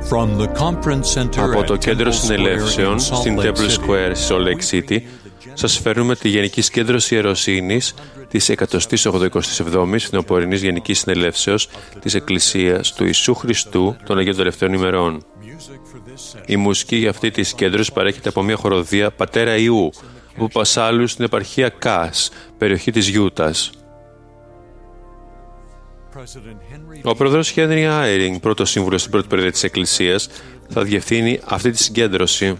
Από το κέντρο συνελεύσεων στην Temple Square στη Salt Lake City σας φέρνουμε τη Γενική Συγκέντρωση Ιεροσύνης της 187ης Φθινοπορεινής Γενικής Συνελεύσεως της Εκκλησίας του Ιησού Χριστού των Αγίων Τελευταίων ημερών. Η μουσική για αυτή τη συγκέντρωση παρέχεται από μια χοροδία Πατέρα Ιού από Πασάλου στην επαρχία Κας, περιοχή της Γιούτας. Ο πρόεδρος Χένρι Άιρινγκ, πρώτος σύμβουλος στην πρώτη περίοδο της Εκκλησίας, θα διευθύνει αυτή τη συγκέντρωση.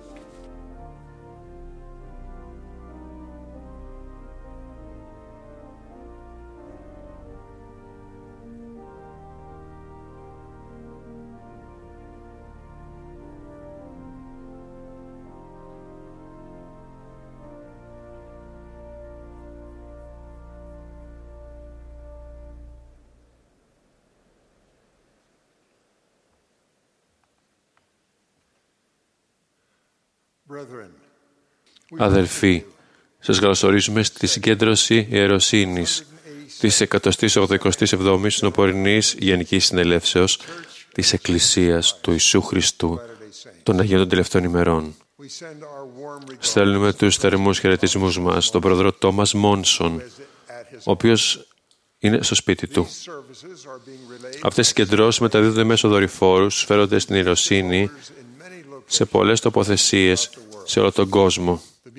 Αδελφοί, σας καλωσορίζουμε στη συγκέντρωση Ιεροσύνης της 187ης Φθινοπορεινής Γενικής Συνελεύσεως της Εκκλησίας του Ιησού Χριστού των Αγίων των Τελευταίων ημερών. Στέλνουμε τους θερμούς χαιρετισμούς μας στον πρόεδρο Τόμας Μόνσον, ο οποίος είναι στο σπίτι του. Αυτές οι συγκεντρώσεις μεταδίδονται μέσω δορυφόρους, φέρονται στην Ιεροσύνη σε πολλές τοποθεσίες σε όλο τον κόσμο.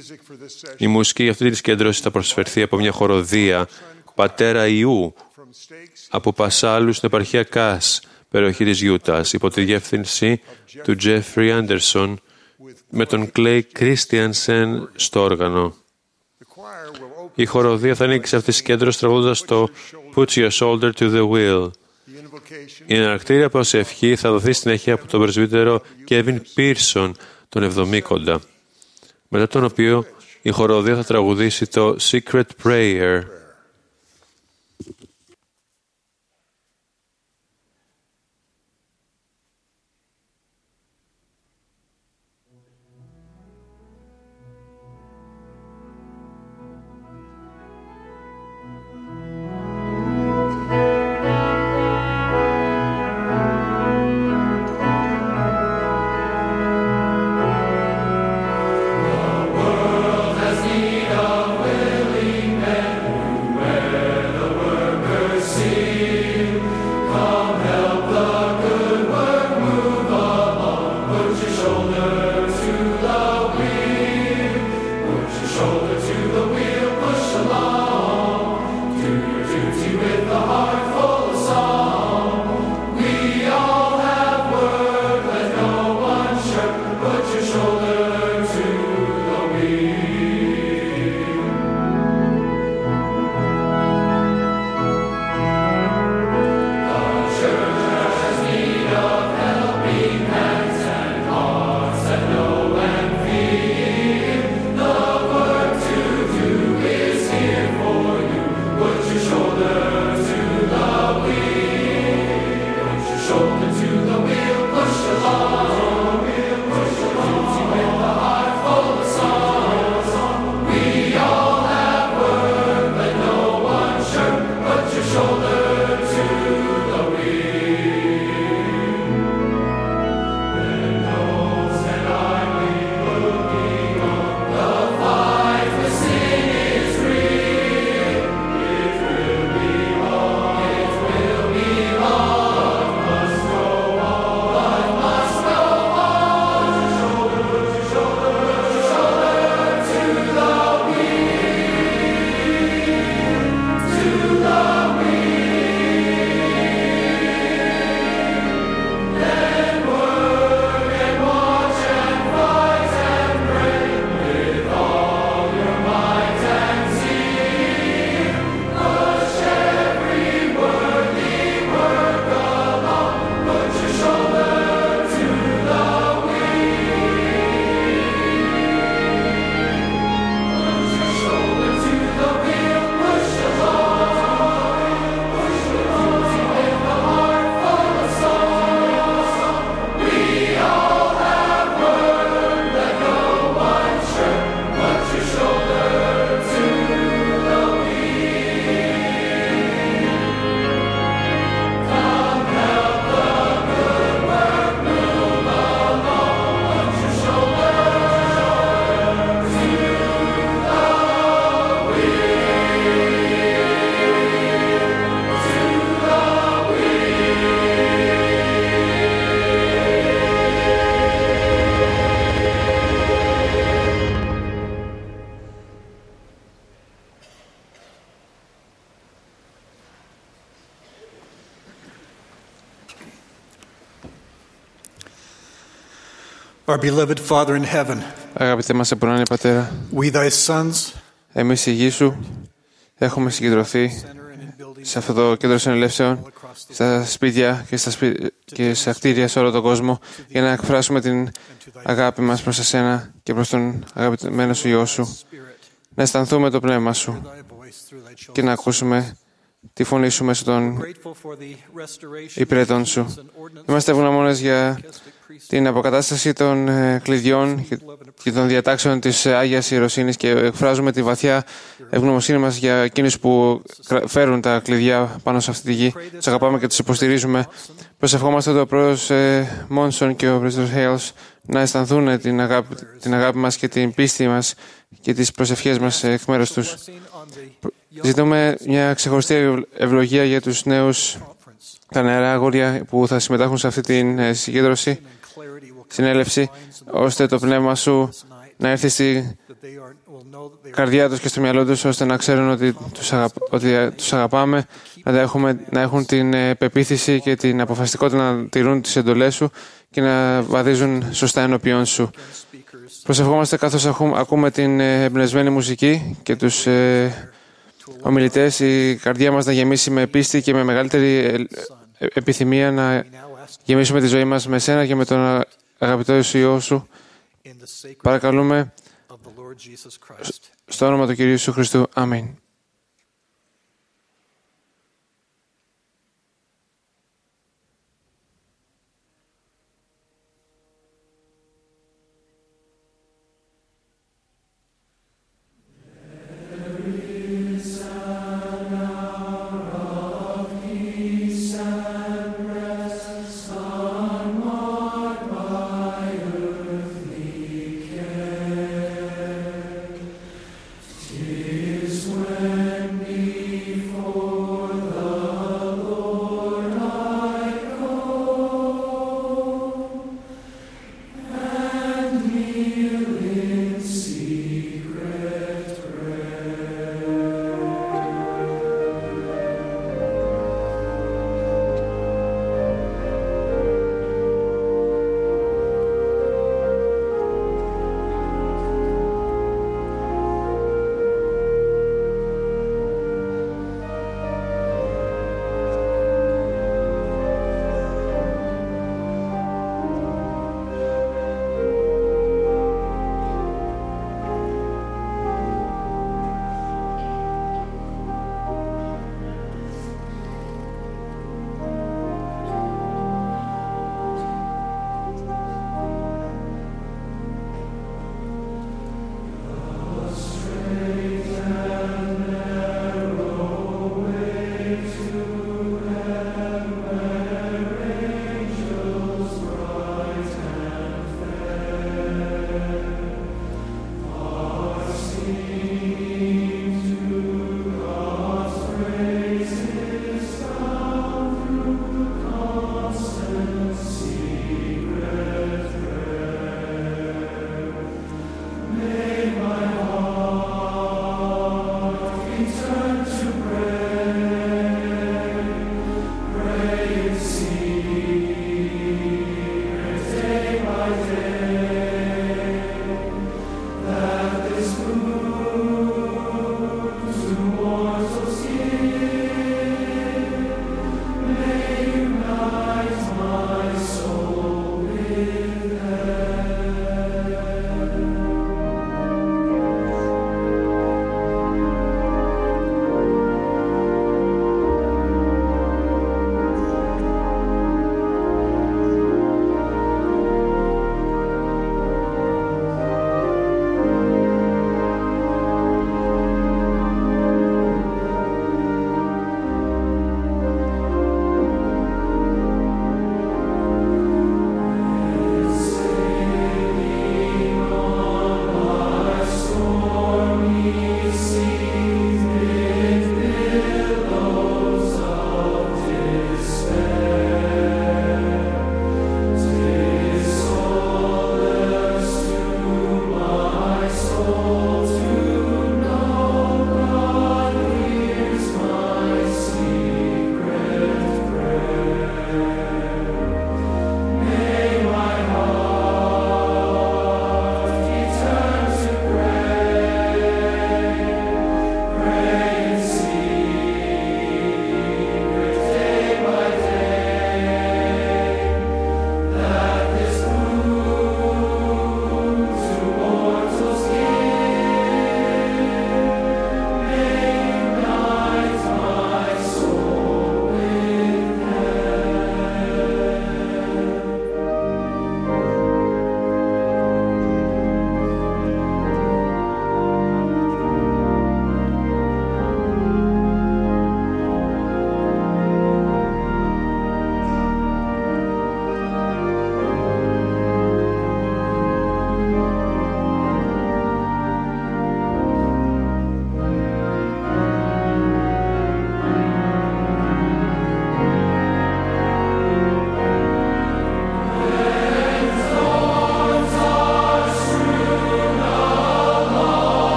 Η μουσική για αυτή τη συγκέντρωση θα προσφερθεί από μια χοροδία Πατέρα Ιού από Πασάλου στην επαρχία Κας, περιοχή της Γιούτας, υπό τη διεύθυνση του Τζέφρι Άντερσον, με τον Κλέι Κρίστιανσεν στο όργανο. Η χοροδία θα ανοίξει αυτή τη συγκέντρωση τραγουδώντας το Put your shoulder to the wheel. Η εναρκτήρια προσευχή θα δοθεί συνέχεια από τον πρεσβύτερο Κέβιν Πίρσον, τον Εβδομήκοντα, μετά τον οποίο η χοροδία θα τραγουδήσει το Secret Prayer. Has need of willing men. Our beloved Father in heaven, Αγαπητέ μας ουράνιε Πατέρα, we thy sons, εμείς οι γη σου έχουμε συγκεντρωθεί σε αυτό το κέντρο συνελεύσεων, στα σπίτια και στα κτίρια σε όλο τον κόσμο, για να εκφράσουμε την αγάπη μας προς εσένα και προς τον αγαπημένο σου Υιό σου, να αισθανθούμε το πνεύμα σου και να ακούσουμε τη φωνή σου μέσω των υπηρετών σου. Είμαστε ευγνώμονες για την αποκατάσταση των κλειδιών και των διατάξεων της Άγιας Ιεροσύνης και εκφράζουμε τη βαθιά ευγνωμοσύνη μας για εκείνους που φέρουν τα κλειδιά πάνω σε αυτή τη γη. Τους αγαπάμε και τους υποστηρίζουμε. Προσευχόμαστε το πρόεδρος Μόνσον και ο πρόεδρος Χέιλς να αισθανθούν την αγάπη μας και την πίστη μας και τις προσευχές μας εκ μέρους τους. Ζητούμε μια ξεχωριστή ευλογία για τους νέους, τα νεαρά αγόρια που θα συμμετάχουν σε αυτή την συγκέντρωση, συνέλευση, ώστε το πνεύμα σου να έρθει στη καρδιά τους και στο μυαλό τους, ώστε να ξέρουν ότι τους αγαπάμε, να έχουν την πεποίθηση και την αποφασιστικότητα να τηρούν τις εντολές σου και να βαδίζουν σωστά ενώπιον σου. Προσευχόμαστε καθώς ακούμε την εμπνευσμένη μουσική και τους ομιλητές, η καρδιά μας να γεμίσει με πίστη και με μεγαλύτερη επιθυμία να γεμίσουμε τη ζωή μας με εσένα και με τον αγαπητό σου Υιό σου. Παρακαλούμε στο όνομα του Κυρίου Ιησού Χριστού. Αμήν.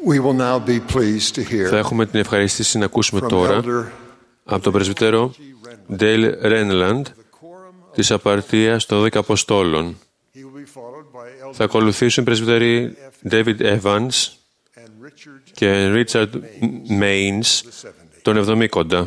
We will now be pleased to hear Θα έχουμε την ευχαρίστηση να ακούσουμε τώρα από τον πρεσβύτερο Dale Renland της απαρτίας των 12 Αποστόλων. Θα ακολουθήσουν οι πρεσβύτεροι David Evans και Richard Maines των 70.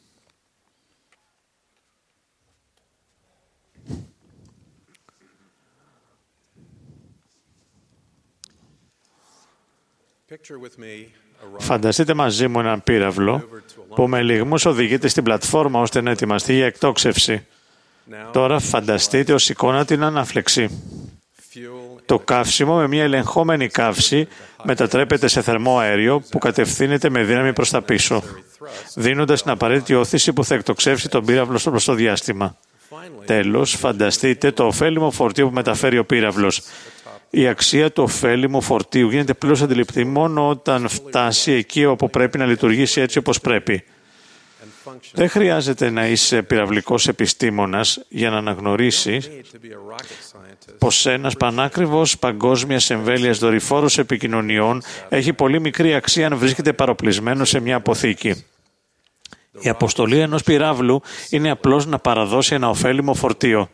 Φανταστείτε μαζί μου έναν πύραυλο που με λυγμούς οδηγείται στην πλατφόρμα ώστε να ετοιμαστεί για εκτόξευση. Τώρα φανταστείτε ως εικόνα την ανάφλεξη. Το καύσιμο με μια ελεγχόμενη καύση μετατρέπεται σε θερμό αέριο που κατευθύνεται με δύναμη προς τα πίσω, δίνοντας την απαραίτητη όθηση που θα εκτοξεύσει τον πύραυλο στο μπροστό διάστημα. Τέλος, φανταστείτε το ωφέλιμο φορτίο που μεταφέρει ο πύραυλος. Η αξία του ωφέλιμου φορτίου γίνεται πλήρως αντιληπτή μόνο όταν φτάσει εκεί όπου πρέπει να λειτουργήσει έτσι όπως πρέπει. Δεν χρειάζεται να είσαι πυραυλικός επιστήμονας για να αναγνωρίσεις πως ένας πανάκριβος παγκόσμιας εμβέλειας δορυφόρος επικοινωνιών έχει πολύ μικρή αξία αν βρίσκεται παροπλισμένο σε μια αποθήκη. Η αποστολή ενός πυράβλου είναι απλώς να παραδώσει ένα ωφέλιμο φορτίο.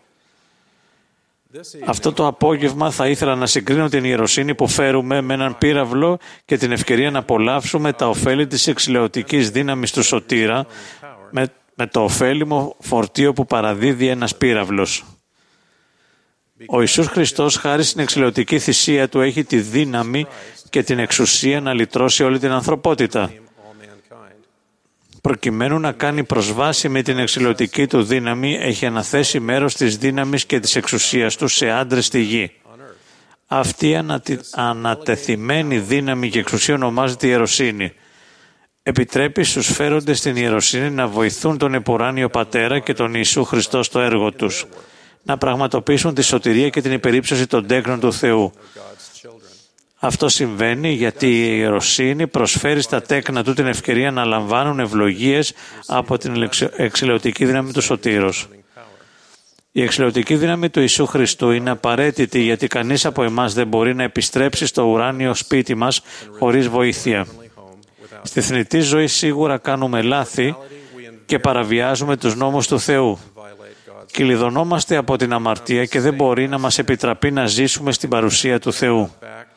Αυτό το απόγευμα θα ήθελα να συγκρίνω την ιεροσύνη που φέρουμε με έναν πύραυλο και την ευκαιρία να απολαύσουμε τα ωφέλη της εξηλαιωτικής δύναμης του σωτήρα με το ωφέλιμο φορτίο που παραδίδει ένας πύραυλος. Ο Ιησούς Χριστός, χάρη στην εξηλαιωτική θυσία του, έχει τη δύναμη και την εξουσία να λυτρώσει όλη την ανθρωπότητα. Προκειμένου να κάνει προσβάσιμη την εξηλαιωτική του δύναμη, έχει αναθέσει μέρος της δύναμης και της εξουσίας του σε άντρες στη γη. Αυτή η ανατεθειμένη δύναμη και εξουσία ονομάζεται ιεροσύνη. Επιτρέπει στους φέροντες στην ιεροσύνη να βοηθούν τον επουράνιο Πατέρα και τον Ιησού Χριστό στο έργο τους, να πραγματοποιήσουν τη σωτηρία και την υπερύψωση των τέκνων του Θεού. Αυτό συμβαίνει γιατί η ιεροσύνη προσφέρει στα τέκνα του την ευκαιρία να λαμβάνουν ευλογίες από την εξηλαιωτική δύναμη του σωτήρος. Η εξηλαιωτική δύναμη του Ιησού Χριστού είναι απαραίτητη γιατί κανείς από εμάς δεν μπορεί να επιστρέψει στο ουράνιο σπίτι μας χωρίς βοήθεια. Στη θνητή ζωή σίγουρα κάνουμε λάθη και παραβιάζουμε τους νόμους του Θεού. Κυλιδωνόμαστε από την αμαρτία και δεν μπορεί να μας επιτραπεί να ζήσουμε στην παρουσία του Θεού.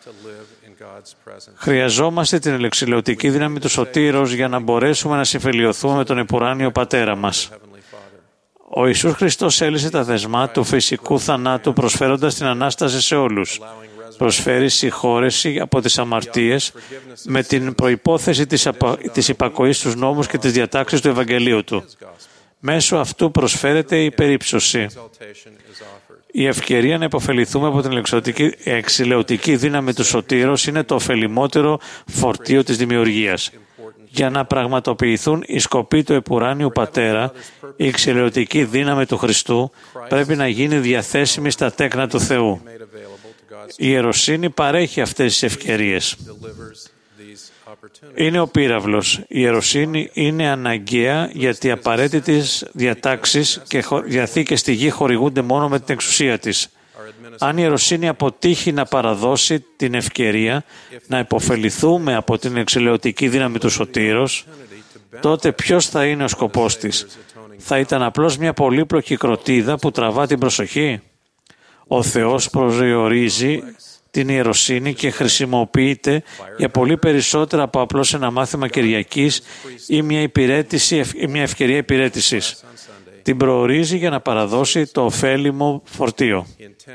Χρειαζόμαστε την εξηλαιωτική δύναμη του σωτήρος για να μπορέσουμε να συμφιλιωθούμε με τον επουράνιο Πατέρα μας. Ο Ιησούς Χριστός έλυσε τα δεσμά του φυσικού θανάτου προσφέροντας την Ανάσταση σε όλους. Προσφέρει συγχώρεση από τις αμαρτίες με την προϋπόθεση της υπακοής στους νόμους και τις διατάξεις του Ευαγγελίου του. Μέσω αυτού προσφέρεται η περίψωση. Η ευκαιρία να υποφεληθούμε από την εξηλαιωτική δύναμη του σωτήρος είναι το ωφελημότερο φορτίο της δημιουργίας. Για να πραγματοποιηθούν οι σκοποί του επουράνιου Πατέρα, η εξηλαιωτική δύναμη του Χριστού πρέπει να γίνει διαθέσιμη στα τέκνα του Θεού. Η ιεροσύνη παρέχει αυτές τις ευκαιρίες. Είναι ο πύραυλος. Η ιεροσύνη είναι αναγκαία γιατί οι απαραίτητες διατάξεις και διαθήκες στη γη χορηγούνται μόνο με την εξουσία της. Αν η ιεροσύνη αποτύχει να παραδώσει την ευκαιρία να υποφεληθούμε από την εξηλαιωτική δύναμη του σωτήρος, τότε ποιος θα είναι ο σκοπός της? Θα ήταν απλώς μια πολύπλοκη κροτίδα που τραβά την προσοχή? Ο Θεός προσδιορίζει την ιεροσύνη και χρησιμοποιείται για πολύ περισσότερα από απλώς ένα μάθημα Κυριακής ή μια ευκαιρία υπηρέτησης. Την προορίζει για να παραδώσει το ωφέλιμο φορτίο.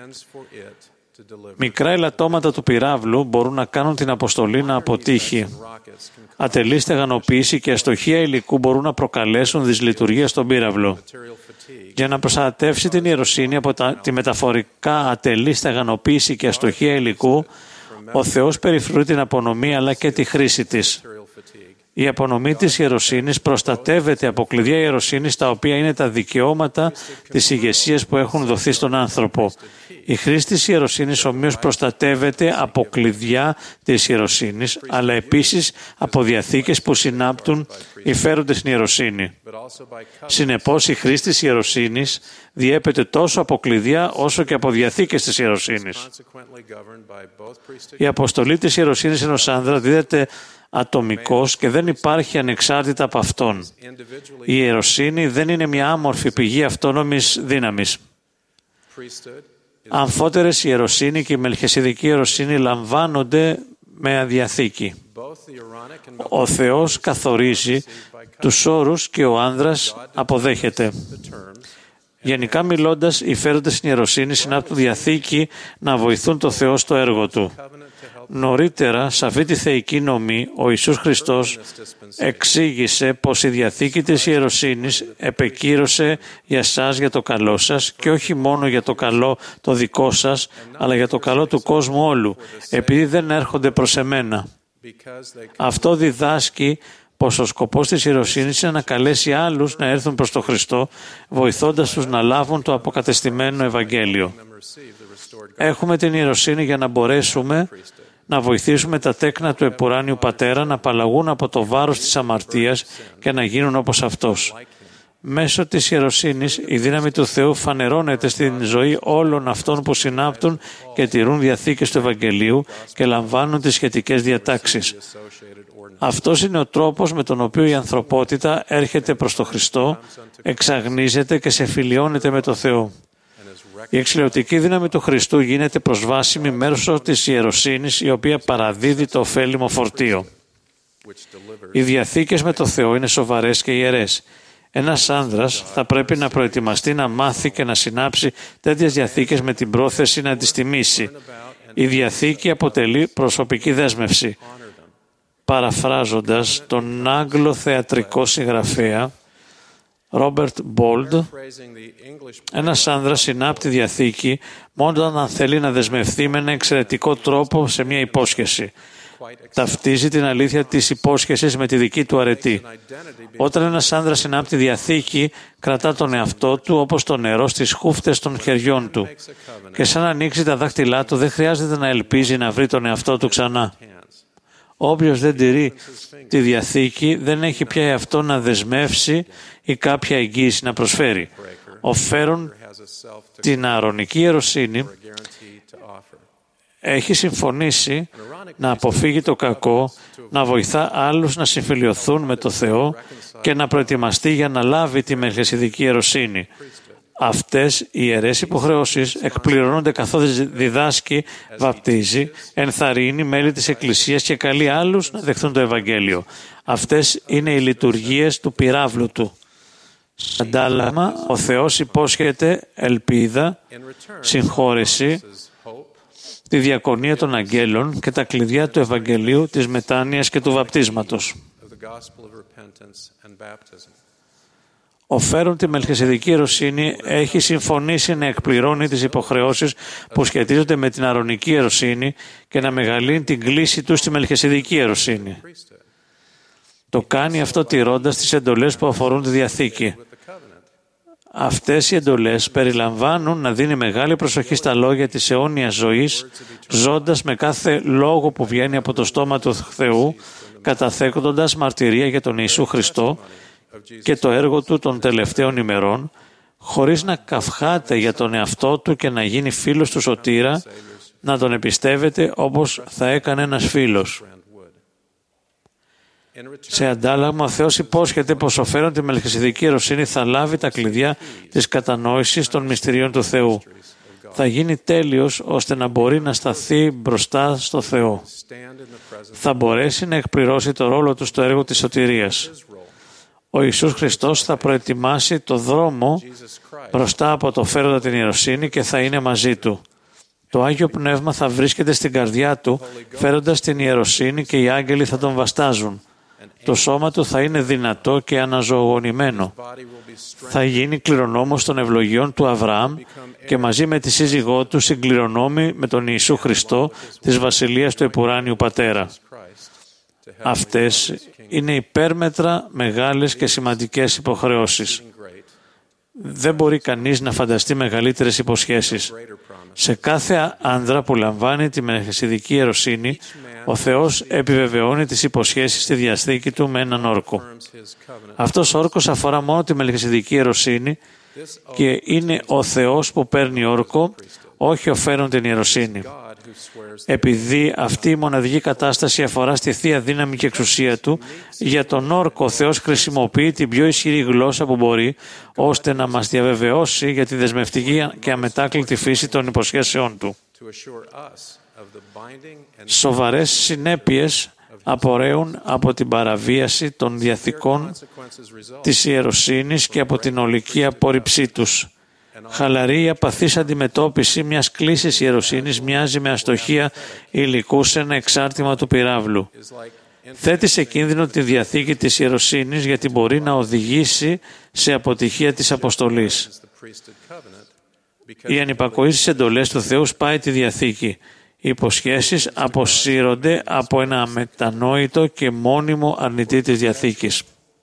Μικρά ελαττώματα του πυράβλου μπορούν να κάνουν την αποστολή να αποτύχει. Ατελή στεγανοποίηση και αστοχία υλικού μπορούν να προκαλέσουν δυσλειτουργία στον πύραυλο. Για να προστατεύσει την ιεροσύνη από τη μεταφορικά ατελή στεγανοποίηση και αστοχία υλικού, ο Θεός περιφρουρεί την απονομή αλλά και τη χρήση της. Η απονομή της ιεροσύνης προστατεύεται από κλειδιά ιεροσύνης, τα οποία είναι τα δικαιώματα της ηγεσίας που έχουν δοθεί στον άνθρωπο. Η χρήση της ιεροσύνης ομοίως προστατεύεται από κλειδιά της ιεροσύνης, αλλά επίσης από διαθήκες που συνάπτουν οι φέροντες στην ιεροσύνη. Συνεπώς, η χρήση της ιεροσύνης διέπεται τόσο από κλειδιά όσο και από διαθήκες της ιεροσύνης. Η αποστολή της ιεροσύνης ενός άνδρα δίδεται ατομικός και δεν υπάρχει ανεξάρτητα από αυτόν. Η ιεροσύνη δεν είναι μια άμορφη πηγή αυτόνομης δύναμης. Αμφότερες η ιεροσύνη και η μελχισεδική ιεροσύνη λαμβάνονται με διαθήκη. Ο Θεός καθορίζει τους όρους και ο άνδρας αποδέχεται. Γενικά μιλώντας, οι φέροντες στην ιεροσύνη συνάπτουν διαθήκη να βοηθούν το Θεό στο έργο Του. Νωρίτερα, σε αυτή τη θεϊκή νομή, ο Ιησούς Χριστός εξήγησε πως η διαθήκη της ιεροσύνης επεκύρωσε για σας για το καλό σας και όχι μόνο για το καλό το δικό σας, αλλά για το καλό του κόσμου όλου, επειδή δεν έρχονται προς εμένα. Αυτό διδάσκει πως ο σκοπός της ιεροσύνης είναι να καλέσει άλλους να έρθουν προς τον Χριστό, βοηθώντας τους να λάβουν το αποκατεστημένο Ευαγγέλιο. Έχουμε την ιεροσύνη για να μπορέσουμε να βοηθήσουμε τα τέκνα του επουράνιου Πατέρα να απαλλαγούν από το βάρος της αμαρτίας και να γίνουν όπως Αυτός. Μέσω της ιεροσύνης η δύναμη του Θεού φανερώνεται στην ζωή όλων αυτών που συνάπτουν και τηρούν διαθήκες του Ευαγγελίου και λαμβάνουν τις σχετικές διατάξεις. Αυτός είναι ο τρόπος με τον οποίο η ανθρωπότητα έρχεται προς τον Χριστό, εξαγνίζεται και σε φιλιώνεται με τον Θεό. Η εξηλαιωτική δύναμη του Χριστού γίνεται προσβάσιμη μέσω της ιεροσύνης, η οποία παραδίδει το ωφέλιμο φορτίο. Οι διαθήκες με το Θεό είναι σοβαρές και ιερές. Ένας άνδρας θα πρέπει να προετοιμαστεί να μάθει και να συνάψει τέτοιες διαθήκες με την πρόθεση να τις τιμήσει. Η διαθήκη αποτελεί προσωπική δέσμευση. Παραφράζοντας τον Άγγλο θεατρικό συγγραφέα Ρόμπερτ Μπόλντ, ένας άνδρας συνάπτει διαθήκη μόνο αν θέλει να δεσμευθεί με ένα εξαιρετικό τρόπο σε μια υπόσχεση. Ταυτίζει την αλήθεια της υπόσχεσης με τη δική του αρετή. Όταν ένας άνδρας συνάπτει διαθήκη, κρατά τον εαυτό του όπως το νερό στις χούφτες των χεριών του. Και σαν να ανοίξει τα δάχτυλά του, δεν χρειάζεται να ελπίζει να βρει τον εαυτό του ξανά. Όποιος δεν τηρεί τη διαθήκη δεν έχει πια εαυτό να δεσμεύσει ή κάποια εγγύηση να προσφέρει. Οφέρουν την ααρωνική ιεροσύνη, έχει συμφωνήσει να αποφύγει το κακό, να βοηθά άλλους να συμφιλιωθούν με το Θεό και να προετοιμαστεί για να λάβει τη μελχισεδική ιεροσύνη. Αυτές οι ιερές υποχρεώσεις εκπληρώνονται καθώς διδάσκει, βαπτίζει, ενθαρρύνει μέλη της Εκκλησίας και καλεί άλλους να δεχθούν το Ευαγγέλιο. Αυτές είναι οι λειτουργίες του πυράβλου του. Αντάλλαγμα, ο Θεός υπόσχεται ελπίδα, συγχώρεση, τη διακονία των αγγέλων και τα κλειδιά του Ευαγγελίου, της μετάνοιας και του βαπτίσματος. Οφέρουν τη μελχισεδική ιεροσύνη, έχει συμφωνήσει να εκπληρώνει τις υποχρεώσεις που σχετίζονται με την ααρωνική ιεροσύνη και να μεγαλύνει την κλίση του στη μελχισεδική ιεροσύνη. Το κάνει αυτό τηρώντας τις εντολές που αφορούν τη Διαθήκη. Αυτές οι εντολές περιλαμβάνουν να δίνει μεγάλη προσοχή στα λόγια της αιώνιας ζωής, ζώντας με κάθε λόγο που βγαίνει από το στόμα του Θεού, καταθέτοντας μαρτυρία για τον Ιησού Χριστό και το έργο του των τελευταίων ημερών, χωρίς να καυχάται για τον εαυτό του και να γίνει φίλος του σωτήρα, να τον εμπιστεύεται όπως θα έκανε ένας φίλος. Σε αντάλλαγμα, ο Θεός υπόσχεται πως οφέρον τη μελχισεδική ιεροσύνη θα λάβει τα κλειδιά της κατανόησης των μυστηρίων του Θεού. Θα γίνει τέλειος ώστε να μπορεί να σταθεί μπροστά στο Θεό. Θα μπορέσει να εκπληρώσει το ρόλο του στο έργο της σωτηρίας. Ο Ιησούς Χριστός θα προετοιμάσει το δρόμο μπροστά από το φέροντα την ιεροσύνη και θα είναι μαζί του. Το Άγιο Πνεύμα θα βρίσκεται στην καρδιά του, φέροντας την ιεροσύνη και οι άγγελοι θα τον βαστάζουν. Το σώμα του θα είναι δυνατό και αναζωογονημένο. Θα γίνει κληρονόμος των ευλογιών του Αβραάμ και μαζί με τη σύζυγό του συγκληρονόμη με τον Ιησού Χριστό της Βασιλείας του Επουράνιου Πατέρα. Αυτές είναι υπέρμετρα μεγάλες και σημαντικές υποχρεώσεις. Δεν μπορεί κανείς να φανταστεί μεγαλύτερες υποσχέσεις. Σε κάθε άνδρα που λαμβάνει τη μελχισεδική ιεροσύνη, ο Θεός επιβεβαιώνει τις υποσχέσεις στη διαθήκη του με έναν όρκο. Αυτός ο όρκος αφορά μόνο τη μελχισεδική ιεροσύνη και είναι ο Θεός που παίρνει όρκο, όχι ο φέρον την ιεροσύνη. Επειδή αυτή η μοναδική κατάσταση αφορά στη θεία δύναμη και εξουσία του, για τον όρκο ο Θεός χρησιμοποιεί την πιο ισχυρή γλώσσα που μπορεί, ώστε να μας διαβεβαιώσει για τη δεσμευτική και αμετάκλητη φύση των υποσχέσεών του. Σοβαρές συνέπειες απορρέουν από την παραβίαση των διαθήκων της ιεροσύνης και από την ολική απόρριψή τους. Χαλαρή ή απαθής αντιμετώπιση μιας κλίσης ιεροσύνης μοιάζει με αστοχία υλικού σε ένα εξάρτημα του πυράβλου. Θέτει σε κίνδυνο τη διαθήκη της ιεροσύνης γιατί μπορεί να οδηγήσει σε αποτυχία της αποστολής. Η ανυπακοή στις εντολές του Θεού σπάει τη διαθήκη. Οι υποσχέσεις αποσύρονται από ένα αμετανόητο και μόνιμο αρνητή της διαθήκης.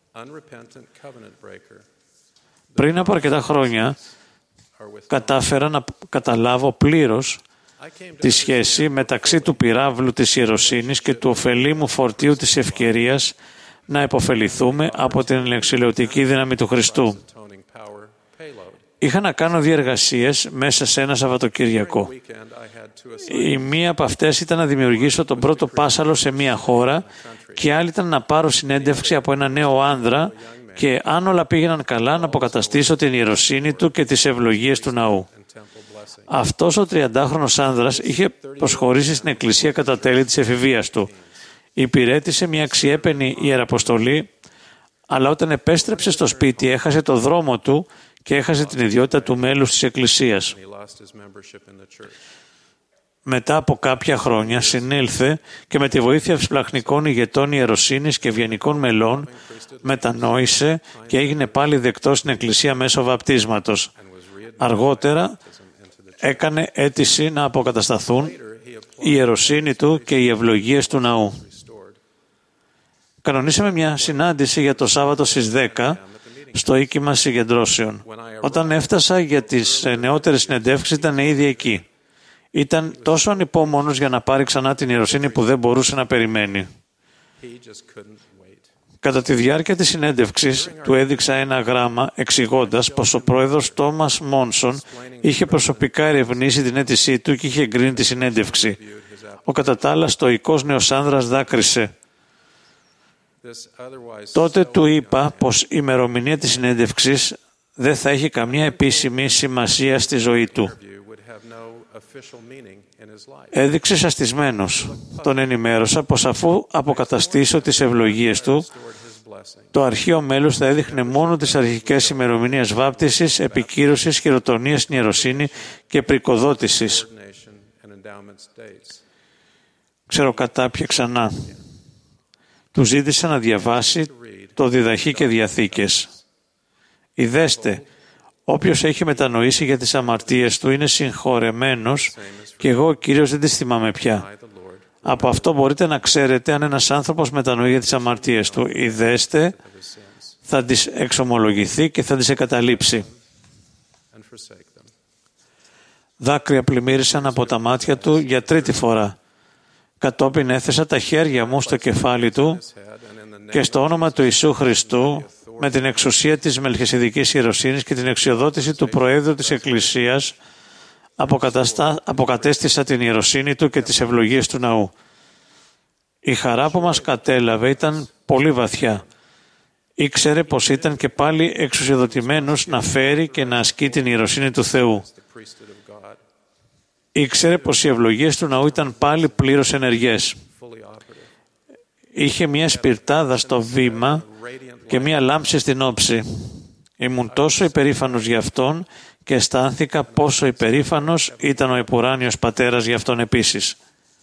Πριν από αρκετά χρόνια, κατάφερα να καταλάβω πλήρως τη σχέση μεταξύ του πυράβλου της ιεροσύνης και του ωφελήμου φορτίου της ευκαιρίας να επωφεληθούμε από την ελεξιλεωτική δύναμη του Χριστού. Είχα να κάνω 2 εργασίες μέσα σε ένα Σαββατοκύριακο. Η μία από αυτές ήταν να δημιουργήσω τον πρώτο πάσαλο σε μία χώρα και η άλλη ήταν να πάρω συνέντευξη από ένα νέο άνδρα και αν όλα πήγαιναν καλά να αποκαταστήσω την ιεροσύνη του και τις ευλογίες του ναού. Αυτός ο 30χρονος άνδρας είχε προσχωρήσει στην εκκλησία κατά τέλη της εφηβείας του. Υπηρέτησε μια αξιέπαινη ιεραποστολή, αλλά όταν επέστρεψε στο σπίτι έχασε το δρόμο του και έχασε την ιδιότητα του μέλους της εκκλησίας. Μετά από κάποια χρόνια συνήλθε και με τη βοήθεια σπλαχνικών ηγετών ιεροσύνης και ευγενικών μελών μετανόησε και έγινε πάλι δεκτός στην εκκλησία μέσω βαπτίσματος. Αργότερα έκανε αίτηση να αποκατασταθούν η ιεροσύνη του και οι ευλογίες του ναού. Κανονίσαμε μια συνάντηση για το Σάββατο στις 10 στο οίκημα συγκεντρώσεων. Όταν έφτασα για τις νεότερες συνεντεύξεις ήταν ήδη εκεί. Ήταν τόσο ανυπόμονος για να πάρει ξανά την ιεροσύνη που δεν μπορούσε να περιμένει. Κατά τη διάρκεια της συνέντευξης του έδειξα ένα γράμμα εξηγώντας πως ο πρόεδρος Τόμας Μόνσον είχε προσωπικά ερευνήσει την αίτησή του και είχε εγκρίνει τη συνέντευξη. Ο κατά τα άλλα στοικός νέος άνδρας δάκρυσε. Τότε του είπα πως η ημερομηνία της συνέντευξης δεν θα έχει καμία επίσημη σημασία στη ζωή του. Έδειξε σαστισμένος. Τον ενημέρωσα πως αφού αποκαταστήσω τις ευλογίες του, το αρχείο μέλος θα έδειχνε μόνο τις αρχικές ημερομηνίες βάπτισης, επικύρωσης, χειροτονίας στην ιεροσύνη και πρικοδότησης. Ξεροκατάπιε ξανά. Του ζήτησα να διαβάσει το διδαχή και διαθήκες. Ιδέστε, όποιος έχει μετανοήσει για τις αμαρτίες του είναι συγχωρεμένος και εγώ ο Κύριος δεν τις θυμάμαι πια. Από αυτό μπορείτε να ξέρετε αν ένας άνθρωπος μετανοεί για τις αμαρτίες του. Ιδέστε, θα τις εξομολογηθεί και θα τις εγκαταλείψει. Δάκρυα πλημμύρισαν από τα μάτια του για 3η φορά. Κατόπιν έθεσα τα χέρια μου στο κεφάλι του και στο όνομα του Ιησού Χριστού, με την εξουσία της μελχισεδικής ιεροσύνης και την εξιοδότηση του Προέδρου της Εκκλησίας, αποκατέστησα την ιεροσύνη του και τις ευλογίες του ναού. Η χαρά που μας κατέλαβε ήταν πολύ βαθιά. Ήξερε πως ήταν και πάλι εξουσιοδοτημένος να φέρει και να ασκεί την ιεροσύνη του Θεού. Ήξερε πως οι ευλογίες του ναού ήταν πάλι πλήρως ενεργές. Είχε μια σπιρτάδα στο βήμα και μια λάμψη στην όψη. Ήμουν τόσο υπερήφανος για αυτόν και αισθάνθηκα πόσο υπερήφανος ήταν ο επουράνιος πατέρας για αυτόν επίσης.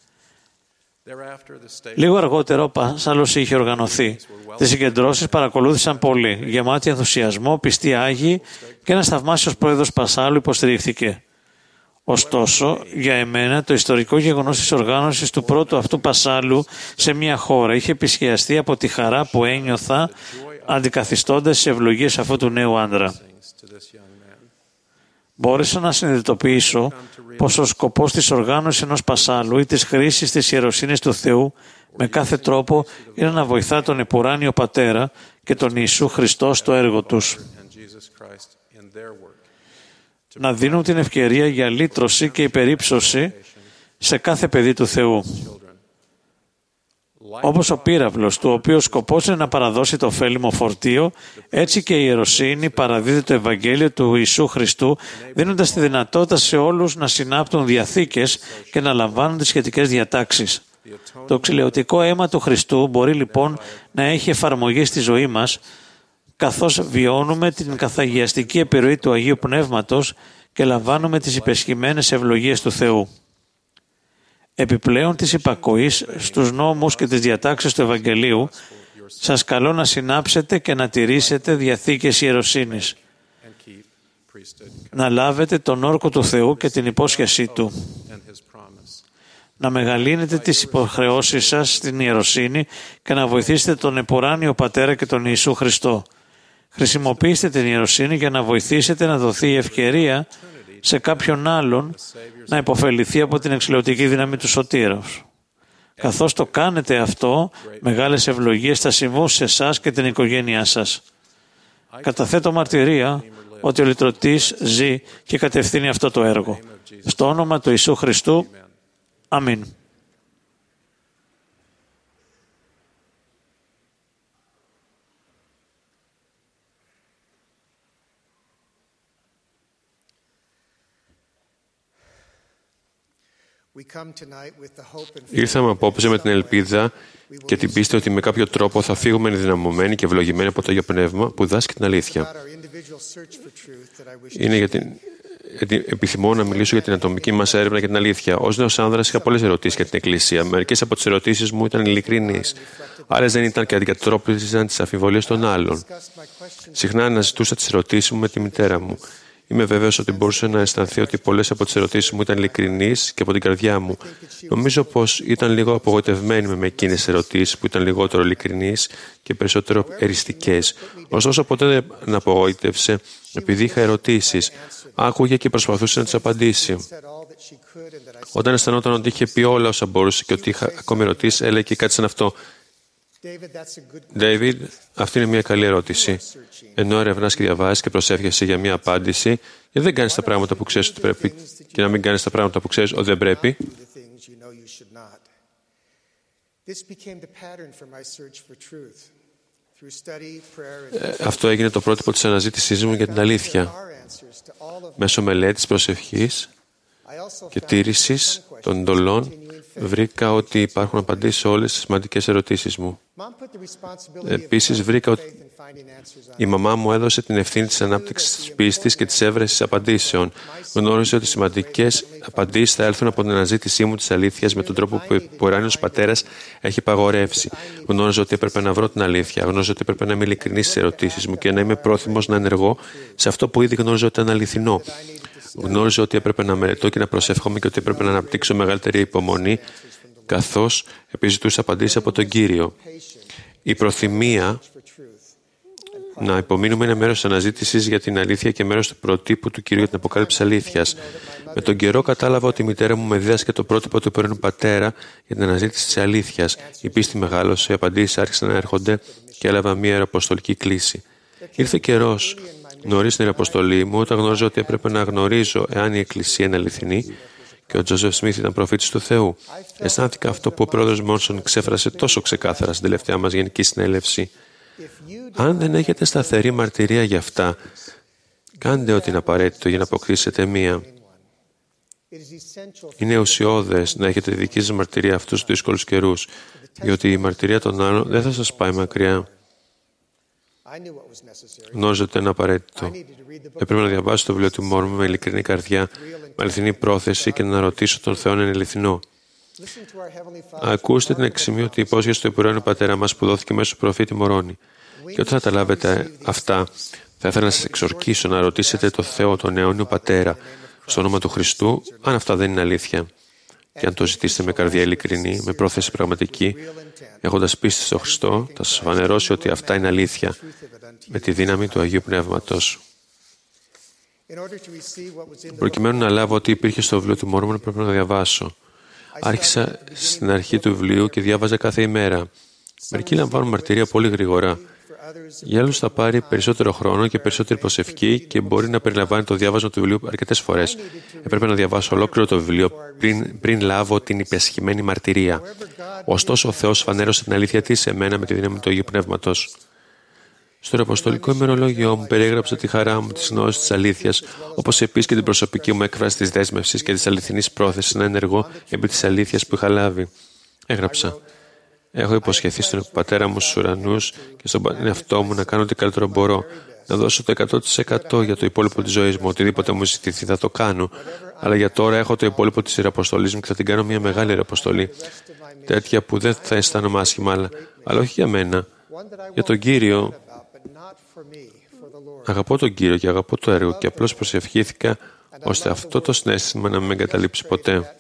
Λίγο αργότερα ο Πάσαλος είχε οργανωθεί. Τις συγκεντρώσεις παρακολούθησαν πολλοί, γεμάτοι ενθουσιασμό, πιστοί Άγιοι και ένας θαυμάσιος πρόεδρος Πασάλου υποστηρίχθηκε. Ωστόσο, για εμένα το ιστορικό γεγονός της οργάνωσης του πρώτου αυτού πασάλου σε μια χώρα είχε επισκιαστεί από τη χαρά που ένιωθα αντικαθιστώντας τις ευλογίες αυτού του νέου άντρα. Μπόρεσα να συνειδητοποιήσω πως ο σκοπός της οργάνωσης ενός πασάλου ή της χρήσης της ιεροσύνης του Θεού με κάθε τρόπο είναι να βοηθά τον επουράνιο Πατέρα και τον Ιησού Χριστό στο έργο τους. Να δίνουν την ευκαιρία για λύτρωση και υπερύψωση σε κάθε παιδί του Θεού. Όπως ο πύραυλος, του οποίου σκοπός είναι να παραδώσει το ωφέλιμο φορτίο, έτσι και η ιεροσύνη παραδίδει το Ευαγγέλιο του Ιησού Χριστού, δίνοντας τη δυνατότητα σε όλους να συνάπτουν διαθήκες και να λαμβάνουν τις σχετικές διατάξεις. Το ξυλαιωτικό αίμα του Χριστού μπορεί λοιπόν να έχει εφαρμογή στη ζωή μας, καθώς βιώνουμε την καθαγιαστική επιρροή του Αγίου Πνεύματος και λαμβάνουμε τις υπεσχημένες ευλογίες του Θεού. Επιπλέον της υπακοής στους νόμους και τις διατάξεις του Ευαγγελίου, σας καλώ να συνάψετε και να τηρήσετε διαθήκες ιεροσύνης. Να λάβετε τον όρκο του Θεού και την υπόσχεσή Του. Να μεγαλύνετε τις υποχρεώσεις σας στην ιεροσύνη και να βοηθήσετε τον επουράνιο Πατέρα και τον Ιησού Χριστό. Χρησιμοποιήστε την ιεροσύνη για να βοηθήσετε να δοθεί η ευκαιρία σε κάποιον άλλον να υποφεληθεί από την εξηλαιωτική δύναμη του σωτήρος. Καθώς το κάνετε αυτό, μεγάλες ευλογίες θα συμβούν σε εσάς και την οικογένειά σας. Καταθέτω μαρτυρία ότι ο Λυτρωτής ζει και κατευθύνει αυτό το έργο. Στο όνομα του Ιησού Χριστού, αμήν. Ήρθαμε απόψε με την ελπίδα και την πίστη ότι με κάποιο τρόπο θα φύγουμε ενδυναμωμένοι και ευλογημένοι από το Άγιο Πνεύμα που δάσκει την αλήθεια. Είναι γιατί επιθυμώ να μιλήσω για την ατομική μας έρευνα για την αλήθεια. Ως νέος άνδρας είχα πολλές ερωτήσεις για την Εκκλησία. Μερικές από τις ερωτήσεις μου ήταν ειλικρινείς. Άλλες δεν ήταν και αντικατοπτρίζαν τις αμφιβολίες των άλλων. Συχνά αναζητούσα τις ερωτήσεις μου με τη μητέρα μου. Είμαι βέβαιος ότι μπορούσε να αισθανθεί ότι πολλές από τις ερωτήσεις μου ήταν ειλικρινείς και από την καρδιά μου. Νομίζω πως ήταν λίγο απογοητευμένη με εκείνες τις ερωτήσεις που ήταν λιγότερο ειλικρινείς και περισσότερο εριστικές. Ωστόσο, ποτέ δεν απογοήτευσε επειδή είχα ερωτήσεις. Άκουγε και προσπαθούσε να τις απαντήσει. Όταν αισθανόταν ότι είχε πει όλα όσα μπορούσε και ότι είχα ακόμη ερωτήσεις, έλεγε κάτι σαν αυτό. David, αυτή είναι μια καλή ερώτηση. Ενώ ερευνάς και διαβάζεις και προσεύχεσαι για μια απάντηση, γιατί δεν κάνεις τα πράγματα που ξέρεις ότι πρέπει και να μην κάνεις τα πράγματα που ξέρεις ότι δεν πρέπει. Αυτό έγινε το πρότυπο της αναζήτησής μου για την αλήθεια. Μέσω μελέτης, προσευχής και τήρησης των εντολών, βρήκα ότι υπάρχουν απαντήσεις σε όλες τις σημαντικές ερωτήσεις μου. Επίσης, βρήκα ότι η μαμά μου έδωσε την ευθύνη της ανάπτυξης της πίστης και της έβρεσης απαντήσεων. Γνώριζε ότι σημαντικές απαντήσεις θα έλθουν από την αναζήτησή μου της αλήθειας με τον τρόπο που ο ουράνιος πατέρας έχει υπαγορεύσει. Γνώριζε ότι έπρεπε να βρω την αλήθεια. Γνώριζε ότι έπρεπε να είμαι ειλικρινής στις ερωτήσεις μου και να είμαι πρόθυμος να ενεργώ σε αυτό που ήδη γνώριζε ότι ήταν αληθινό. Γνώριζε ότι έπρεπε να μελετώ και να προσεύχομαι και ότι έπρεπε να αναπτύξω μεγαλύτερη υπομονή, καθώς επιζητούσα απαντήσεις από τον Κύριο. Η προθυμία να υπομείνουμε είναι μέρος της αναζήτησης για την αλήθεια και μέρος του προτύπου του Κυρίου για την αποκάλυψη αλήθειας. Με τον καιρό κατάλαβα ότι η μητέρα μου με δίδασκε το πρότυπο του υπερνού πατέρα για την αναζήτηση της αλήθειας. Η πίστη μεγάλωσε, οι απαντήσεις άρχισαν να έρχονται και έλαβα μια ιεραποστολική κλίση. Ήρθε καιρός νωρίς στην ιεραποστολή μου, όταν γνώριζα ότι έπρεπε να γνωρίζω εάν η Εκκλησία είναι αληθινή και ο Τζόζεφ Σμιθ ήταν προφήτης του Θεού. Αισθάνθηκα αυτό που ο πρόεδρος Μόνσον ξέφρασε τόσο ξεκάθαρα στην τελευταία μας Γενική Συνέλευση. Αν δεν έχετε σταθερή μαρτυρία για αυτά, κάντε ό,τι είναι απαραίτητο για να αποκτήσετε μία. Είναι ουσιώδες να έχετε δική σας μαρτυρία αυτούς τους δύσκολους καιρούς, διότι η μαρτυρία των άλλων δεν θα σας πάει μακριά. Γνώριζα ότι είναι απαραίτητο. Έπρεπε να διαβάσω το βιβλίο του Μόρμου με ειλικρινή καρδιά, με αληθινή πρόθεση και να ρωτήσω τον Θεό αν είναι αληθινό. Ακούστε την εξημείωτη υπόσχεση του υπουράνιου πατέρα μας που δόθηκε μέσω του προφήτη Μωρώνη. Και όταν θα τα λάβετε αυτά, θα ήθελα να σας εξορκίσω να ρωτήσετε το Θεό, τον αιώνιο πατέρα, στο όνομα του Χριστού, αν αυτά δεν είναι αλήθεια. Και αν το ζητήσετε με καρδιά ειλικρινή, με πρόθεση πραγματική, έχοντας πίστη στο Χριστό, θα σας φανερώσει ότι αυτά είναι αλήθεια, με τη δύναμη του Αγίου Πνεύματος. Προκειμένου να λάβω ό,τι υπήρχε στο βιβλίο του Μόρμον, πρέπει να διαβάσω. Άρχισα στην αρχή του βιβλίου και διάβαζα κάθε ημέρα. Μερικοί λαμβάνουν μαρτυρία πολύ γρήγορα. Για άλλους θα πάρει περισσότερο χρόνο και περισσότερη προσευχή και μπορεί να περιλαμβάνει το διάβασμα του βιβλίου αρκετές φορές. Έπρεπε να διαβάσω ολόκληρο το βιβλίο πριν λάβω την υπεσχημένη μαρτυρία. Ωστόσο, ο Θεός φανέρωσε την αλήθεια της σε μένα με τη δύναμη του Αγίου Πνεύματος. Στο Αποστολικό ημερολόγιο μου περιέγραψα τη χαρά μου, τη γνώση της αλήθειας, όπως επίσης και την προσωπική μου έκφραση της δέσμευσης και της αληθινής πρόθεσης να ενεργώ επί της αλήθειας που είχα λάβει. Έγραψα. Έχω υποσχεθεί στον Πατέρα μου στους ουρανούς και στον εαυτό μου να κάνω ό,τι καλύτερο μπορώ. Να δώσω το 100% για το υπόλοιπο της ζωής μου. Οτιδήποτε μου ζητηθεί θα το κάνω. Αλλά για τώρα έχω το υπόλοιπο της ιεραποστολής μου και θα την κάνω μια μεγάλη ιεραποστολή. Τέτοια που δεν θα αισθάνομαι άσχημα, αλλά όχι για μένα. Για τον Κύριο. Αγαπώ τον Κύριο και αγαπώ το έργο και απλώς προσευχήθηκα ώστε αυτό το συναίσθημα να μην με εγκαταλείψει ποτέ.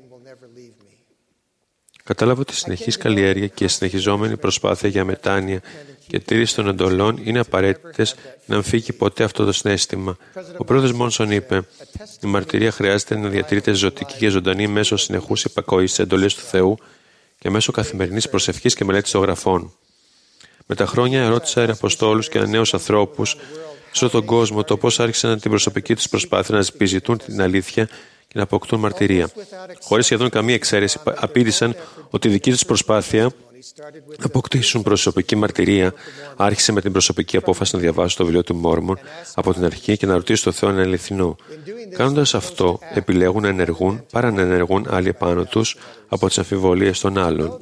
Κατάλαβα ότι η συνεχής καλλιέργεια και η συνεχιζόμενη προσπάθεια για μετάνοια και τήρηση των εντολών είναι απαραίτητες να μην φύγει ποτέ αυτό το συναίσθημα. Ο πρόεδρος Μόνσον είπε: η μαρτυρία χρειάζεται να διατηρείται ζωτική και ζωντανή μέσω συνεχούς υπακοής στις εντολές του Θεού και μέσω καθημερινής προσευχής και μελέτης των γραφών. Με τα χρόνια ερώτησα ιεραποστόλους και νέους ανθρώπους σε όλο τον κόσμο το πώς άρχισαν την προσωπική τους προσπάθεια να επιζητούν την αλήθεια και να αποκτούν μαρτυρία. Χωρίς σχεδόν καμία εξαίρεση, απήντησαν ότι η δική τους προσπάθεια να αποκτήσουν προσωπική μαρτυρία άρχισε με την προσωπική απόφαση να διαβάσουν το βιβλίο του Μόρμον από την αρχή και να ρωτήσουν τον Θεό αν είναι αληθινό. Κάνοντας αυτό, επιλέγουν να ενεργούν παρά να ενεργούν άλλοι επάνω τους από τις αμφιβολίες των άλλων.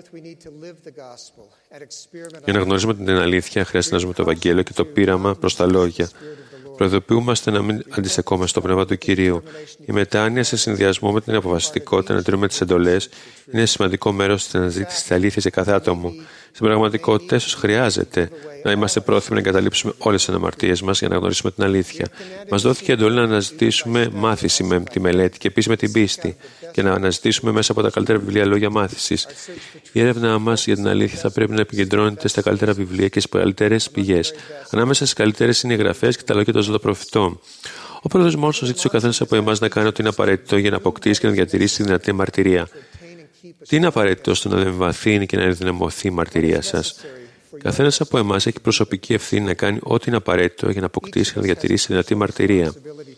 Για να γνωρίζουμε την αλήθεια, χρειάζεται να ζούμε το Ευαγγέλιο και το πείραμα προς τα λόγια. Προειδοποιούμαστε να μην αντιστεκόμαστε στο πνεύμα του Κυρίου. Η μετάνοια σε συνδυασμό με την αποφασιστικότητα να τηρούμε τις εντολές είναι σημαντικό μέρος της αναζήτησης της αλήθειας για κάθε άτομο. Στην πραγματικότητα, ίσως χρειάζεται να είμαστε πρόθυμοι να εγκαταλείψουμε όλες τις αναμαρτίες μας για να γνωρίσουμε την αλήθεια. Μας δόθηκε εντολή να αναζητήσουμε μάθηση με τη μελέτη και επίσης με την πίστη και να αναζητήσουμε μέσα από τα καλύτερα βιβλία λόγια μάθησης. Η έρευνά μας για την αλήθεια θα πρέπει να επικεντρώνεται στα καλύτερα βιβλία και στις καλύτερες πηγές. Ανάμεσα στις καλύτερες είναι οι γραφές και τα λόγια των ζωντοπροφητών. Ο πρόεδρος Μόνσον ζήτησε ο καθένας από εμάς να κάνει ό,τι είναι απαραίτητο για να αποκτήσει και να διατηρήσει τη δυνατή μαρτυρία. Τι είναι απαραίτητο ώστε να εμβαθύνει και να ενδυναμωθεί η μαρτυρία σας? Καθένας από εμάς έχει προσωπική ευθύνη να κάνει ό,τι είναι απαραίτητο για να αποκτήσει και να διατηρήσει τη δυνατή μαρτυρία.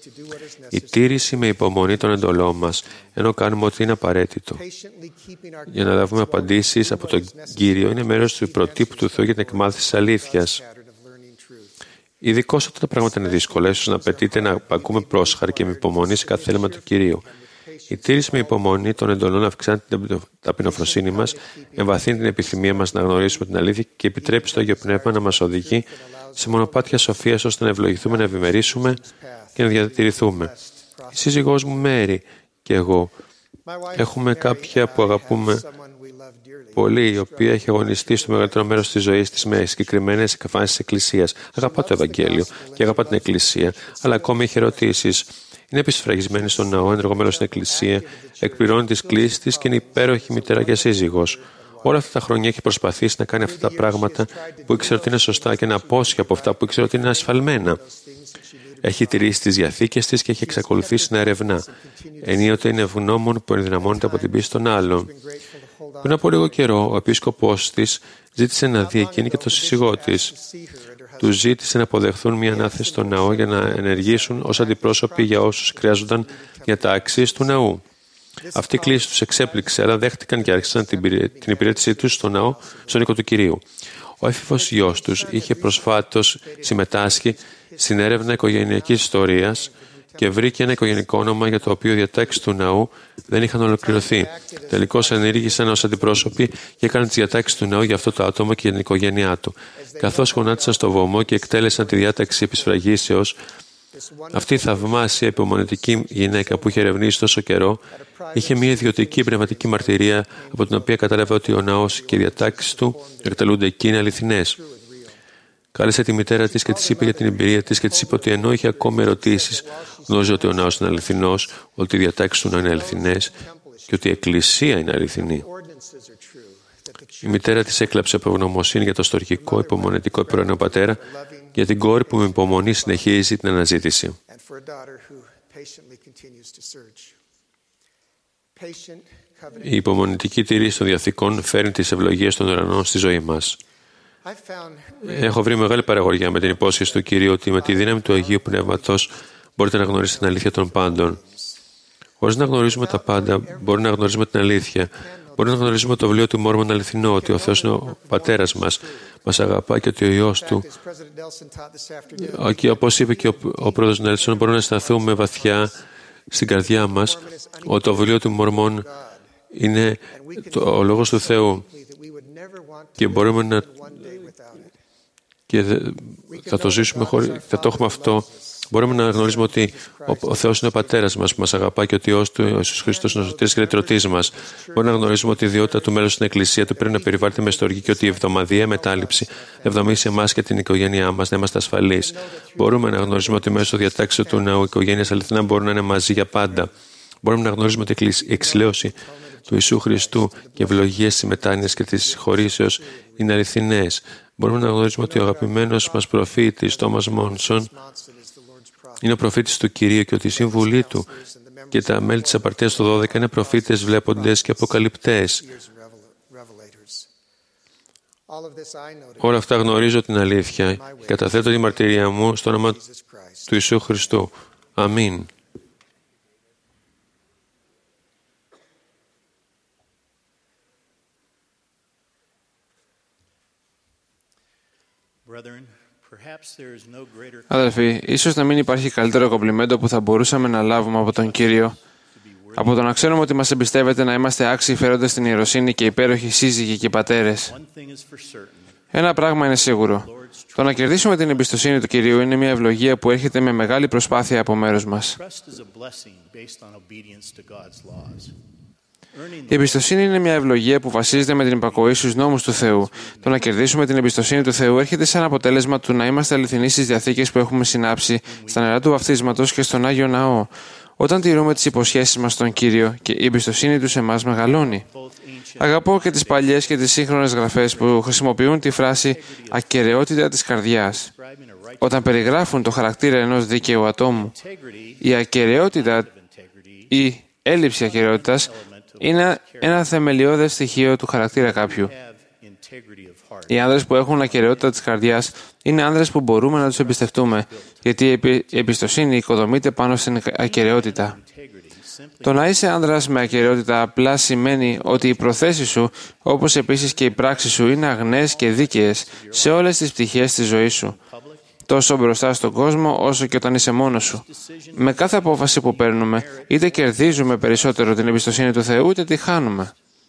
Η τήρηση με υπομονή των εντολών μας, ενώ κάνουμε ό,τι είναι απαραίτητο για να λάβουμε απαντήσεις από τον Κύριο, είναι μέρος του προτύπου του Θεού για την εκμάθηση της αλήθειας. Ειδικώς όταν τα πράγματα είναι δύσκολα, ίσως να απαιτείται να ακούμε πρόσχαρη και με υπομονή σε κάθε θέλημα του Κυρίου. Η τήρηση με υπομονή των εντολών αυξάνει την ταπεινοφροσύνη μας, εμβαθύνει την επιθυμία μας να γνωρίσουμε την αλήθεια και επιτρέπει στο Άγιο Πνεύμα να μας οδηγεί σε μονοπάτια σοφίας ώστε να ευλογηθούμε, να ευημερίσουμε και να διατηρηθούμε. Η σύζυγός μου Μέρη και εγώ έχουμε κάποια που αγαπούμε πολύ, η οποία έχει αγωνιστεί στο μεγαλύτερο μέρος της ζωής της με συγκεκριμένες εκφάνσεις της Εκκλησίας. Αγαπά το Ευαγγέλιο και αγαπά την Εκκλησία, αλλά ακόμη έχει ερωτήσεις. Είναι επισφραγισμένη στον ναό, ενεργό μέλος στην Εκκλησία, εκπληρώνει τις κλήσεις της και είναι υπέροχη μητέρα και σύζυγος. Όλα αυτά τα χρόνια έχει προσπαθήσει να κάνει αυτά τα πράγματα που ήξερε ότι είναι σωστά και να απόσχει από αυτά που ήξερε ότι είναι ασφαλμένα. Έχει τηρήσει τις διαθήκες της και έχει εξακολουθήσει να ερευνά. Ενίοτε είναι ευγνώμων που ενδυναμώνεται από την πίστη των άλλων. Πριν από λίγο καιρό, ο επίσκοπος της ζήτησε να δει εκείνη και τον σύζυγό της. Του ζήτησε να αποδεχθούν μια ανάθεση στο ναό για να ενεργήσουν ως αντιπρόσωποι για όσους χρειάζονταν διατάξεις του ναού. Αυτή η κλίση τους εξέπληξε, αλλά δέχτηκαν και άρχισαν την υπηρέτησή τους στο ναό, στον οίκο του Κυρίου. Ο έφηβος γιος τους είχε προσφάτως συμμετάσχει στην έρευνα οικογενειακής ιστορίας και βρήκε ένα οικογενειακό όνομα για το οποίο οι διατάξεις του ναού δεν είχαν ολοκληρωθεί. Τελικώς ενήργησαν ως αντιπρόσωποι και έκαναν τις διατάξεις του ναού για αυτό το άτομο και για την οικογένειά του. Καθώς γονάτισαν στο βωμό και εκτέλεσαν τη διάταξη επισφραγίσεως, αυτή η θαυμάσια υπομονετική γυναίκα που είχε ερευνήσει τόσο καιρό είχε μια ιδιωτική πνευματική μαρτυρία από την οποία κατάλαβε ότι ο ναός και οι διατάξεις του εκτελούνται εκεί είναι αληθινές. Κάλεσε τη μητέρα της και της είπε για την εμπειρία της και της είπε ότι ενώ είχε ακόμη ερωτήσεις, γνώριζε ότι ο ναός είναι αληθινός, ότι οι διατάξεις του να είναι αληθινές και ότι η Εκκλησία είναι αληθινή. Η μητέρα της έκλαψε από ευγνωμοσύνη για το στοργικό, υπομονετικό επουρανό πατέρα, για την κόρη που με υπομονή συνεχίζει την αναζήτηση. Η υπομονετική τήρηση των διαθήκων φέρνει τις ευλογίες των ουρανών στη ζωή μας. Έχω βρει μεγάλη παραγωγία με την υπόσχεση του Κυρίου ότι με τη δύναμη του Αγίου Πνεύματος μπορείτε να γνωρίσετε την αλήθεια των πάντων. Χωρίς να γνωρίζουμε τα πάντα, μπορούμε να γνωρίζουμε την αλήθεια. Μπορούμε να γνωρίζουμε το βιβλίο του Μόρμον αληθινό, ότι ο Θεός είναι ο πατέρας μας, μας αγαπά και ότι ο Υιός Του. Και όπως είπε και ο πρόεδρος Νέλσον, μπορούμε να αισθανθούμε βαθιά στην καρδιά μας ότι το βιβλίο του Μόρμον είναι ο Λόγος του Θεού και μπορούμε να και θα το ζήσουμε θα το έχουμε αυτό. Μπορούμε να γνωρίζουμε ότι ο Θεός είναι ο πατέρας μας που μας αγαπά και ότι ο Υιός Του, ο Ιησούς Χριστός, είναι ο σωτήρας και λυτρωτής μας. Μπορούμε να γνωρίζουμε ότι η ιδιότητα του μέλους στην Εκκλησία του πρέπει να περιβάλλεται με στοργή και ότι η εβδομαδιαία μετάληψη ευδομήσει εμάς και την οικογένειά μας να είμαστε ασφαλείς. Μπορούμε να γνωρίζουμε ότι μέσω διατάξεων του ναού οι οικογένειες αληθινά μπορούν να είναι μαζί για πάντα. Μπορούμε να γνωρίζουμε ότι η εξηλαίωση του Ιησού Χριστού και ευλογίες της μετάνοιας και της συγχωρήσεως είναι αληθινές. Μπορούμε να γνωρίζουμε ότι ο αγαπημένος μας προφήτης Τόμας Μόνσον είναι ο προφήτης του Κυρίου και ότι η σύμβουλή του και τα μέλη της απαρτίας του 12 είναι προφήτες, βλέποντες και αποκαλυπτές. Όλα αυτά γνωρίζω την αλήθεια και καταθέτω τη μαρτυρία μου στο όνομα του Ιησού Χριστού. Αμήν. Αδελφοί, ίσως να μην υπάρχει καλύτερο κομπλιμέντο που θα μπορούσαμε να λάβουμε από τον Κύριο, από το να ξέρουμε ότι μας εμπιστεύεται να είμαστε άξιοι φέροντες στην ιεροσύνη και υπέροχοι σύζυγοι και πατέρες. Ένα πράγμα είναι σίγουρο. Το να κερδίσουμε την εμπιστοσύνη του Κυρίου είναι μια ευλογία που έρχεται με μεγάλη προσπάθεια από μέρους μας. Η εμπιστοσύνη είναι μια ευλογία που βασίζεται με την υπακοή στους νόμους του Θεού. Το να κερδίσουμε την εμπιστοσύνη του Θεού έρχεται σαν αποτέλεσμα του να είμαστε αληθινοί στις διαθήκες που έχουμε συνάψει στα νερά του βαφτίσματος και στον Άγιο Ναό. Όταν τηρούμε τις υποσχέσεις μας στον Κύριο και η εμπιστοσύνη του σε εμάς μεγαλώνει. Αγαπώ και τις παλιές και τις σύγχρονες γραφές που χρησιμοποιούν τη φράση «ακεραιότητα της καρδιάς» όταν περιγράφουν το χαρακτήρα ενός δίκαιου ατόμου. Η ακεραιότητα ή έλλειψη ακεραιότητας είναι ένα θεμελιώδες στοιχείο του χαρακτήρα κάποιου. Οι άνδρες που έχουν ακεραιότητα της καρδιάς είναι άνδρες που μπορούμε να τους εμπιστευτούμε, γιατί η εμπιστοσύνη οικοδομείται πάνω στην ακεραιότητα. Το να είσαι άνδρας με ακεραιότητα απλά σημαίνει ότι οι προθέσεις σου, όπως επίσης και οι πράξεις σου, είναι αγνές και δίκαιες σε όλες τις πτυχές της ζωής σου, τόσο μπροστά στον κόσμο όσο και όταν είσαι μόνος σου. Με κάθε απόφαση που παίρνουμε, είτε κερδίζουμε περισσότερο την εμπιστοσύνη του Θεού, είτε τη χάνουμε.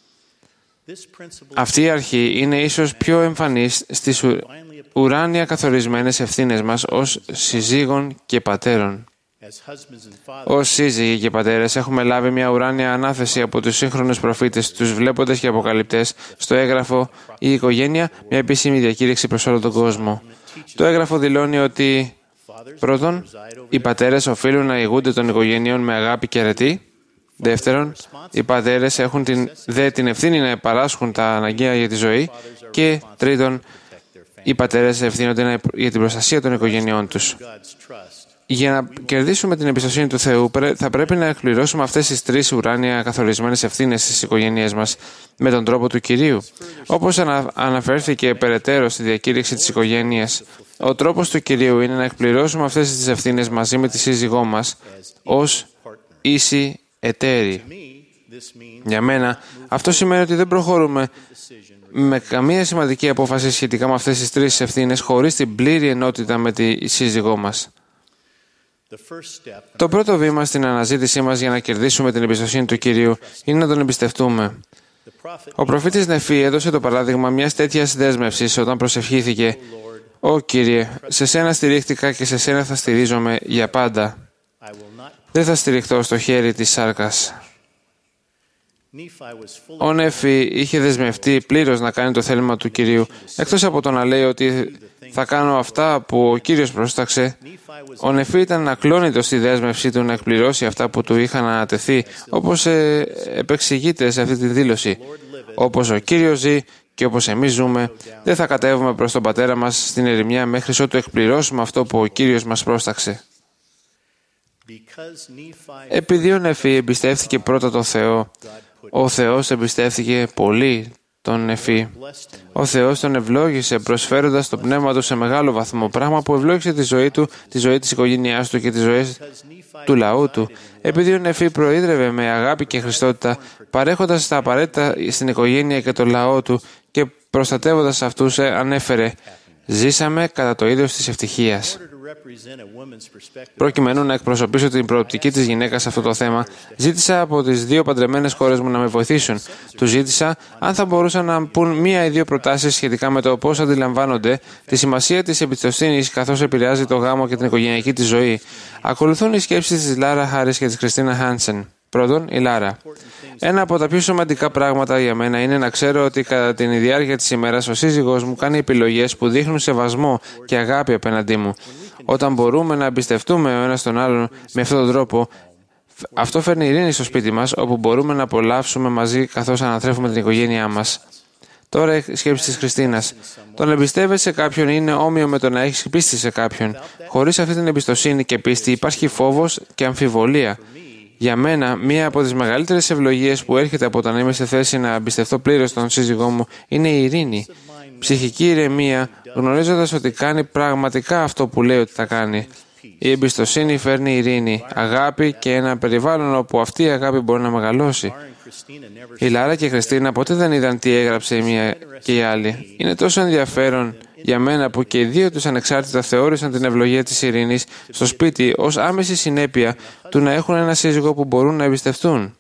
Αυτή η αρχή είναι ίσως πιο εμφανής στις ουράνια καθορισμένες ευθύνες μας ως συζύγων και πατέρων. Ως σύζυγοι και πατέρες έχουμε λάβει μια ουράνια ανάθεση από τους σύγχρονους προφήτες, τους βλέποντες και αποκαλυπτές, στο έγγραφο «Η οικογένεια, μια επίσημη διακήρυξη προς όλο τον κόσμο». Το έγγραφο δηλώνει ότι πρώτον, οι πατέρες οφείλουν να ηγούνται των οικογενειών με αγάπη και αρετή. Δεύτερον, οι πατέρες έχουν την ευθύνη να παράσχουν τα αναγκαία για τη ζωή. Και τρίτον, οι πατέρες ευθύνονται για την προστασία των οικογενειών τους. Για να κερδίσουμε την εμπιστοσύνη του Θεού, θα πρέπει να εκπληρώσουμε αυτές τις τρεις ουράνια καθορισμένες ευθύνες στις οικογένειές μας με τον τρόπο του Κυρίου. Όπως αναφέρθηκε περαιτέρω στη διακήρυξη της οικογένειας, ο τρόπος του Κυρίου είναι να εκπληρώσουμε αυτές τις ευθύνες μαζί με τη σύζυγό μας ως ίσοι εταίροι. Για μένα, αυτό σημαίνει ότι δεν προχωρούμε με καμία σημαντική απόφαση σχετικά με αυτές τις τρεις ευθύνες χωρίς την πλήρη ενότητα με τη σύζυγό μας. Το πρώτο βήμα στην αναζήτησή μας για να κερδίσουμε την εμπιστοσύνη του Κυρίου είναι να τον εμπιστευτούμε. Ο προφήτης Νεφή έδωσε το παράδειγμα μιας τέτοιας δέσμευσης όταν προσευχήθηκε «Ω Κύριε, σε σένα στηρίχτηκα και σε σένα θα στηρίζομαι για πάντα. Δεν θα στηριχθώ στο χέρι της σάρκας». Ο Νέφη είχε δεσμευτεί πλήρως να κάνει το θέλημα του Κυρίου. Εκτός από το να λέει ότι θα κάνω αυτά που ο Κύριος πρόσταξε, ο Νεφή ήταν ακλόνητος στη δέσμευσή του να εκπληρώσει αυτά που του είχαν ανατεθεί, όπως επεξηγείται σε αυτή τη δήλωση. Όπως ο Κύριος ζει και όπως εμείς ζούμε, δεν θα κατέβουμε προς τον Πατέρα μας στην ερημιά μέχρι ότου εκπληρώσουμε αυτό που ο Κύριος μας πρόσταξε. Επειδή ο Νεφή εμπιστεύθηκε πρώτα τον Θεό, ο Θεός εμπιστεύθηκε πολύ τον Νεφή. Ο Θεός τον ευλόγησε προσφέροντας το πνεύμα του σε μεγάλο βαθμό, πράγμα που ευλόγησε τη ζωή του, τη ζωή της οικογένειάς του και τη ζωή του λαού του. Επειδή ο Νεφή προείδρευε με αγάπη και χριστότητα, παρέχοντας τα απαραίτητα στην οικογένεια και τον λαό του και προστατεύοντας αυτούς, ανέφερε «Ζήσαμε κατά το είδος της ευτυχίας». Προκειμένου να εκπροσωπήσω την προοπτική της γυναίκας σε αυτό το θέμα, ζήτησα από τις δύο παντρεμένες κόρες μου να με βοηθήσουν. Τους ζήτησα αν θα μπορούσαν να πούν μία ή δύο προτάσεις σχετικά με το πώς αντιλαμβάνονται τη σημασία της εμπιστοσύνης καθώς επηρεάζει το γάμο και την οικογενειακή της ζωή. Ακολουθούν οι σκέψεις της Λάρα Χάρις και της Κριστίνα Χάνσεν. Πρώτον, η Λάρα. Ένα από τα πιο σημαντικά πράγματα για μένα είναι να ξέρω ότι κατά τη διάρκεια της ημέρας ο σύζυγός μου κάνει επιλογές που δείχνουν σεβασμό και αγάπη απέναντί μου. Όταν μπορούμε να εμπιστευτούμε ο ένας τον άλλον με αυτόν τον τρόπο, αυτό φέρνει ειρήνη στο σπίτι μας, όπου μπορούμε να απολαύσουμε μαζί καθώς ανατρέφουμε την οικογένειά μας. Τώρα η σκέψη της Χριστίνας. Το να εμπιστεύεσαι σε κάποιον είναι όμοιο με το να έχεις πίστη σε κάποιον. Χωρίς αυτή την εμπιστοσύνη και πίστη υπάρχει φόβος και αμφιβολία. Για μένα, μία από τις μεγαλύτερες ευλογίες που έρχεται από το να είμαι σε θέση να εμπιστευτώ πλήρως τον σύζυγό μου είναι η ειρήνη. Ψυχική ηρεμία, γνωρίζοντας ότι κάνει πραγματικά αυτό που λέει ότι θα κάνει. Η εμπιστοσύνη φέρνει ειρήνη, αγάπη και ένα περιβάλλον όπου αυτή η αγάπη μπορεί να μεγαλώσει. Η Λάρα και η Χριστίνα ποτέ δεν είδαν τι έγραψε η μία και η άλλη. Είναι τόσο ενδιαφέρον για μένα που και οι δύο τους ανεξάρτητα θεώρησαν την ευλογία της ειρήνης στο σπίτι ως άμεση συνέπεια του να έχουν ένα σύζυγο που μπορούν να εμπιστευτούν.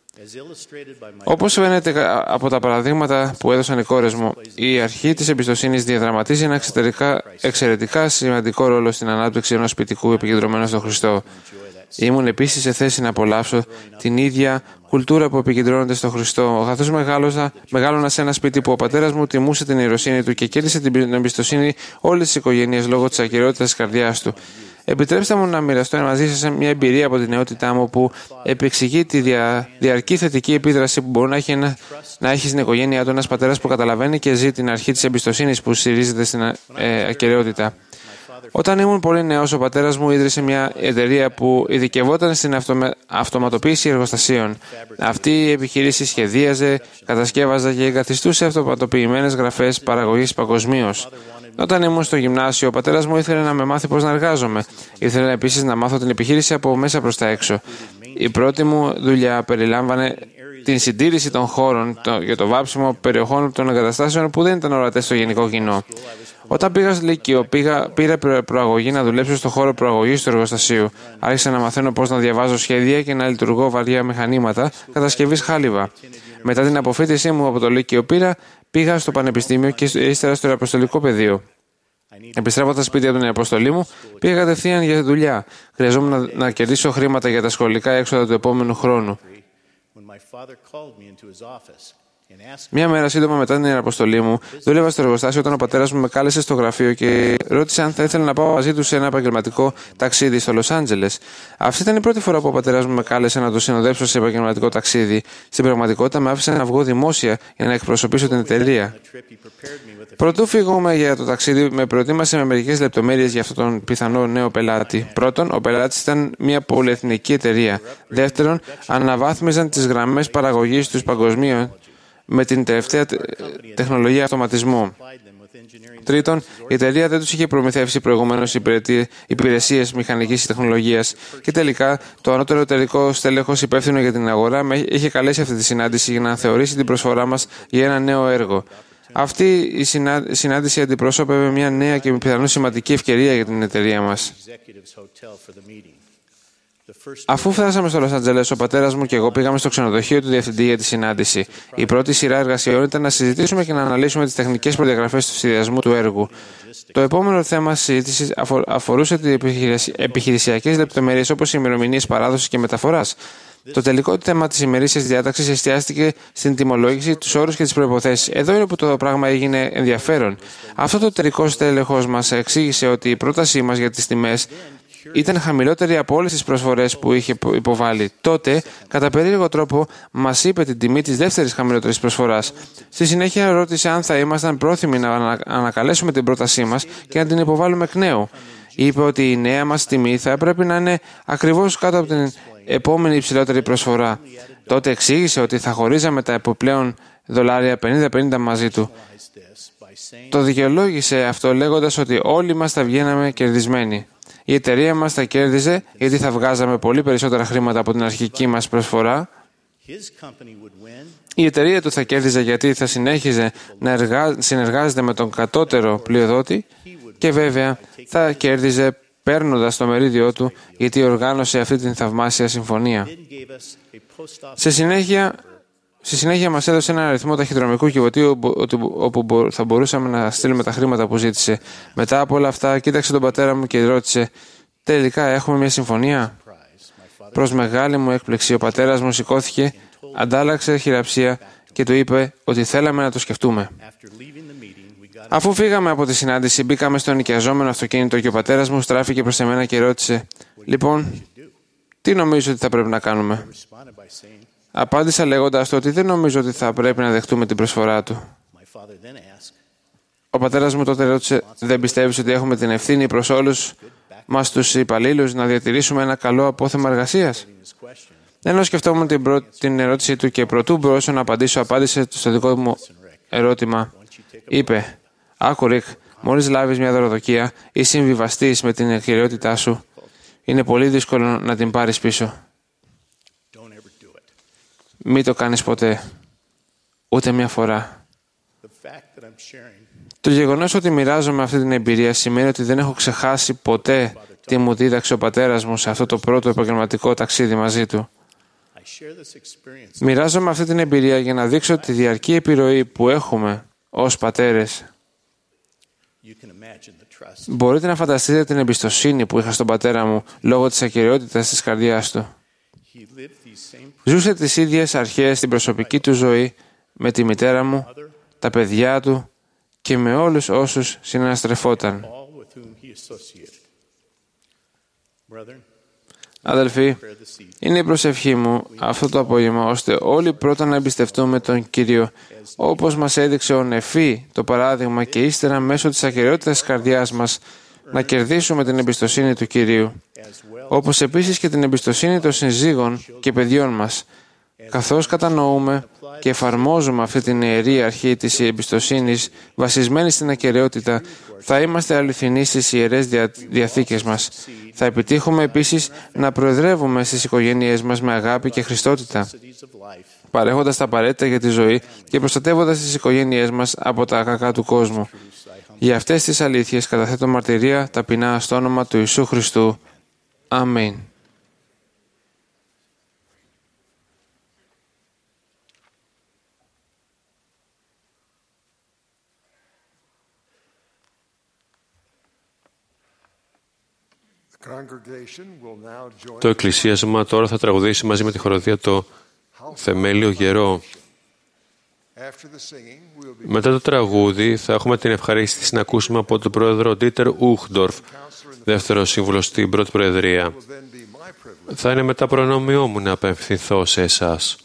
Όπως φαίνεται από τα παραδείγματα που έδωσαν οι κόρες μου, η αρχή της εμπιστοσύνης διαδραματίζει ένα εξαιρετικά σημαντικό ρόλο στην ανάπτυξη ενός σπιτικού επικεντρωμένου στον Χριστό. Ήμουν επίσης σε θέση να απολαύσω την ίδια κουλτούρα που επικεντρώνεται στον Χριστό, καθώς μεγάλωνα σε ένα σπίτι που ο πατέρας μου τιμούσε την ιεροσύνη του και κέρδισε την εμπιστοσύνη όλης της οικογένειας λόγω της ακεραιότητας της καρδιάς του. Επιτρέψτε μου να μοιραστώ μαζί σας μια εμπειρία από την νεότητά μου που επεξηγεί τη διαρκή θετική επίδραση που μπορεί να έχει στην οικογένειά του ένας πατέρας που καταλαβαίνει και ζει την αρχή της εμπιστοσύνης που στηρίζεται στην ακεραιότητα. Όταν ήμουν πολύ νέος, ο πατέρας μου ίδρυσε μια εταιρεία που ειδικευόταν στην αυτοματοποίηση εργοστασίων. Αυτή η επιχείρηση σχεδίαζε, κατασκεύαζε και εγκαθιστούσε αυτοματοποιημένες γραφές παραγωγής παγκοσμίως. Όταν ήμουν στο γυμνάσιο, ο πατέρας μου ήθελε να με μάθει πώς να εργάζομαι. Ήθελε επίσης να μάθω την επιχείρηση από μέσα προς τα έξω. Η πρώτη μου δουλειά περιλάμβανε την συντήρηση των χώρων για το βάψιμο περιοχών των εγκαταστάσεων που δεν ήταν ορατές στο γενικό κοινό. Όταν πήγα στο Λύκειο, πήρα προαγωγή να δουλέψω στο χώρο προαγωγής του εργοστασίου. Άρχισα να μαθαίνω πώς να διαβάζω σχέδια και να λειτουργώ βαριά μηχανήματα κατασκευής χάλιβα. Μετά την αποφοίτησή μου από το Λύκειο, πήγα στο Πανεπιστήμιο και ύστερα στο Αποστολικό Πεδίο. Επιστρέφοντας σπίτι από την αποστολή μου, πήγα κατευθείαν για δουλειά. Χρειαζόμουν να κερδίσω χρήματα για τα σχολικά έξοδα του επόμενου χρόνου. Μια μέρα σύντομα μετά την αποστολή μου, δούλευα στο εργοστάσιο όταν ο πατέρας μου με κάλεσε στο γραφείο και ρώτησε αν θα ήθελα να πάω μαζί του σε ένα επαγγελματικό ταξίδι στο Λος Άντζελες. Αυτή ήταν η πρώτη φορά που ο πατέρας μου με κάλεσε να το συνοδέψω σε επαγγελματικό ταξίδι. Στην πραγματικότητα, με άφησε να βγω δημόσια για να εκπροσωπήσω την εταιρεία. Πρωτού φύγουμε για το ταξίδι, με προετοίμασε με μερικές λεπτομέρειες για αυτόν τον πιθανό νέο πελάτη. Πρώτον, ο πελάτης ήταν μια πολυεθνική εταιρεία. Δεύτερον, αναβάθμιζαν τις γραμμές παραγωγής τους παγκοσμίων με την τελευταία τεχνολογία αυτοματισμού. Τρίτον, η εταιρεία δεν τους είχε προμηθεύσει προηγουμένως υπηρεσίες μηχανικής τεχνολογίας. Και τελικά, το ανώτερο εταιρικό στέλεχος υπεύθυνο για την αγορά με είχε καλέσει αυτή τη συνάντηση για να θεωρήσει την προσφορά μας για ένα νέο έργο. Αυτή η συνάντηση αντιπρόσωπευε μια νέα και πιθανώς σημαντική ευκαιρία για την εταιρεία μας. Αφού φτάσαμε στο Λος Άντζελες, ο πατέρας μου και εγώ πήγαμε στο ξενοδοχείο του διευθυντή για τη συνάντηση. Η πρώτη σειρά εργασιών ήταν να συζητήσουμε και να αναλύσουμε τις τεχνικές προδιαγραφές του σχεδιασμού του έργου. Το επόμενο θέμα συζήτησης αφορούσε τις επιχειρησιακές λεπτομέρειες όπως οι ημερομηνίες παράδοσης και μεταφοράς. Το τελικό θέμα της ημερήσιας διάταξης εστιάστηκε στην τιμολόγηση, τους όρους και τις προϋποθέσεις. Εδώ είναι που το πράγμα έγινε ενδιαφέρον. Αυτό το τελικό στέλεχος μας εξήγησε ότι η πρότασή μας για τις τιμές ήταν χαμηλότερη από όλες τις προσφορές που είχε υποβάλει. Τότε, κατά περίεργο τρόπο, μας είπε την τιμή της δεύτερης χαμηλότερης προσφοράς. Στη συνέχεια ρώτησε αν θα ήμασταν πρόθυμοι να ανακαλέσουμε την πρότασή μας και να την υποβάλουμε εκ νέου. Είπε ότι η νέα μας τιμή θα πρέπει να είναι ακριβώς κάτω από την επόμενη υψηλότερη προσφορά. Τότε εξήγησε ότι θα χωρίζαμε τα επιπλέον δολάρια 50-50 μαζί του. Το δικαιολόγησε αυτό λέγοντας ότι όλοι μας θα βγαίναμε κερδισμένοι. Η εταιρεία μας θα κέρδιζε γιατί θα βγάζαμε πολύ περισσότερα χρήματα από την αρχική μας προσφορά. Η εταιρεία του θα κέρδιζε γιατί θα συνέχιζε να συνεργάζεται με τον κατώτερο πλειοδότη και βέβαια θα κέρδιζε παίρνοντας το μερίδιό του γιατί οργάνωσε αυτή την θαυμάσια συμφωνία. Στη συνέχεια μας έδωσε ένα αριθμό ταχυδρομικού κυβωτίου όπου θα μπορούσαμε να στείλουμε τα χρήματα που ζήτησε. Μετά από όλα αυτά κοίταξε τον πατέρα μου και ρώτησε «Τελικά έχουμε μια συμφωνία?» Προς μεγάλη μου έκπληξη ο πατέρας μου σηκώθηκε, αντάλλαξε χειραψία και του είπε ότι θέλαμε να το σκεφτούμε. Αφού φύγαμε από τη συνάντηση, μπήκαμε στο νοικιαζόμενο αυτοκίνητο και ο πατέρας μου στράφηκε προς εμένα και ρώτησε «Λοιπόν, τι νομίζω ότι θα πρέπει να κάνουμε?» Απάντησα λέγοντας του ότι δεν νομίζω ότι θα πρέπει να δεχτούμε την προσφορά του. Ο πατέρας μου τότε ρώτησε «Δεν πιστεύεις ότι έχουμε την ευθύνη προς όλους μας τους υπαλλήλους να διατηρήσουμε ένα καλό απόθεμα εργασίας?» Ενώ σκεφτόμουν την ερώτησή του και προτού μπορέσω να απαντήσω, απάντησε στο δικό μου ερώτημα. Είπε «Άκου Ρικ, μόλις λάβεις μια δωροδοκία ή συμβιβαστείς με την κυριότητά σου, είναι πολύ δύσκολο να την πάρεις πίσω. Μην το κάνεις ποτέ, ούτε μια φορά». Το γεγονός ότι μοιράζομαι αυτή την εμπειρία σημαίνει ότι δεν έχω ξεχάσει ποτέ τι μου δίδαξε ο πατέρας μου σε αυτό το πρώτο επαγγελματικό ταξίδι μαζί του. Μοιράζομαι αυτή την εμπειρία για να δείξω τη διαρκή επιρροή που έχουμε ως πατέρες. Μπορείτε να φανταστείτε την εμπιστοσύνη που είχα στον πατέρα μου λόγω της ακεραιότητας της καρδιάς του. Ζούσε τις ίδιες αρχές στην προσωπική του ζωή με τη μητέρα μου, τα παιδιά του και με όλους όσους συναναστρεφόταν. Αδελφοί, είναι η προσευχή μου αυτό το απόγευμα, ώστε όλοι πρώτα να εμπιστευτούμε τον Κύριο, όπως μας έδειξε ο Νεφή το παράδειγμα, και ύστερα μέσω της ακεραιότητας της καρδιάς μας να κερδίσουμε την εμπιστοσύνη του Κυρίου, όπως επίσης και την εμπιστοσύνη των συζύγων και παιδιών μας. Καθώς κατανοούμε και εφαρμόζουμε αυτή την ιερή αρχή της εμπιστοσύνης βασισμένη στην ακεραιότητα, θα είμαστε αληθινοί στις ιερές διαθήκες μας. Θα επιτύχουμε επίσης να προεδρεύουμε στις οικογένειές μας με αγάπη και χριστότητα, παρέχοντας τα απαραίτητα για τη ζωή και προστατεύοντας τις οικογένειές μας από τα κακά του κόσμου. Για αυτές τις αλήθειες καταθέτω μαρτυρία ταπεινά στο όνομα του Ιησού Χριστού. Αμήν. Το εκκλησίασμα τώρα θα τραγουδήσει μαζί με τη χοροδία το «Θεμέλιο Γερό». Μετά το τραγούδι θα έχουμε την ευχαρίστηση να ακούσουμε από τον πρόεδρο Ντίτερ Ούχντορφ, δεύτερο σύμβουλο στην πρώτη προεδρία. Θα είναι μετά προνόμιό μου να απευθυνθώ σε εσάς.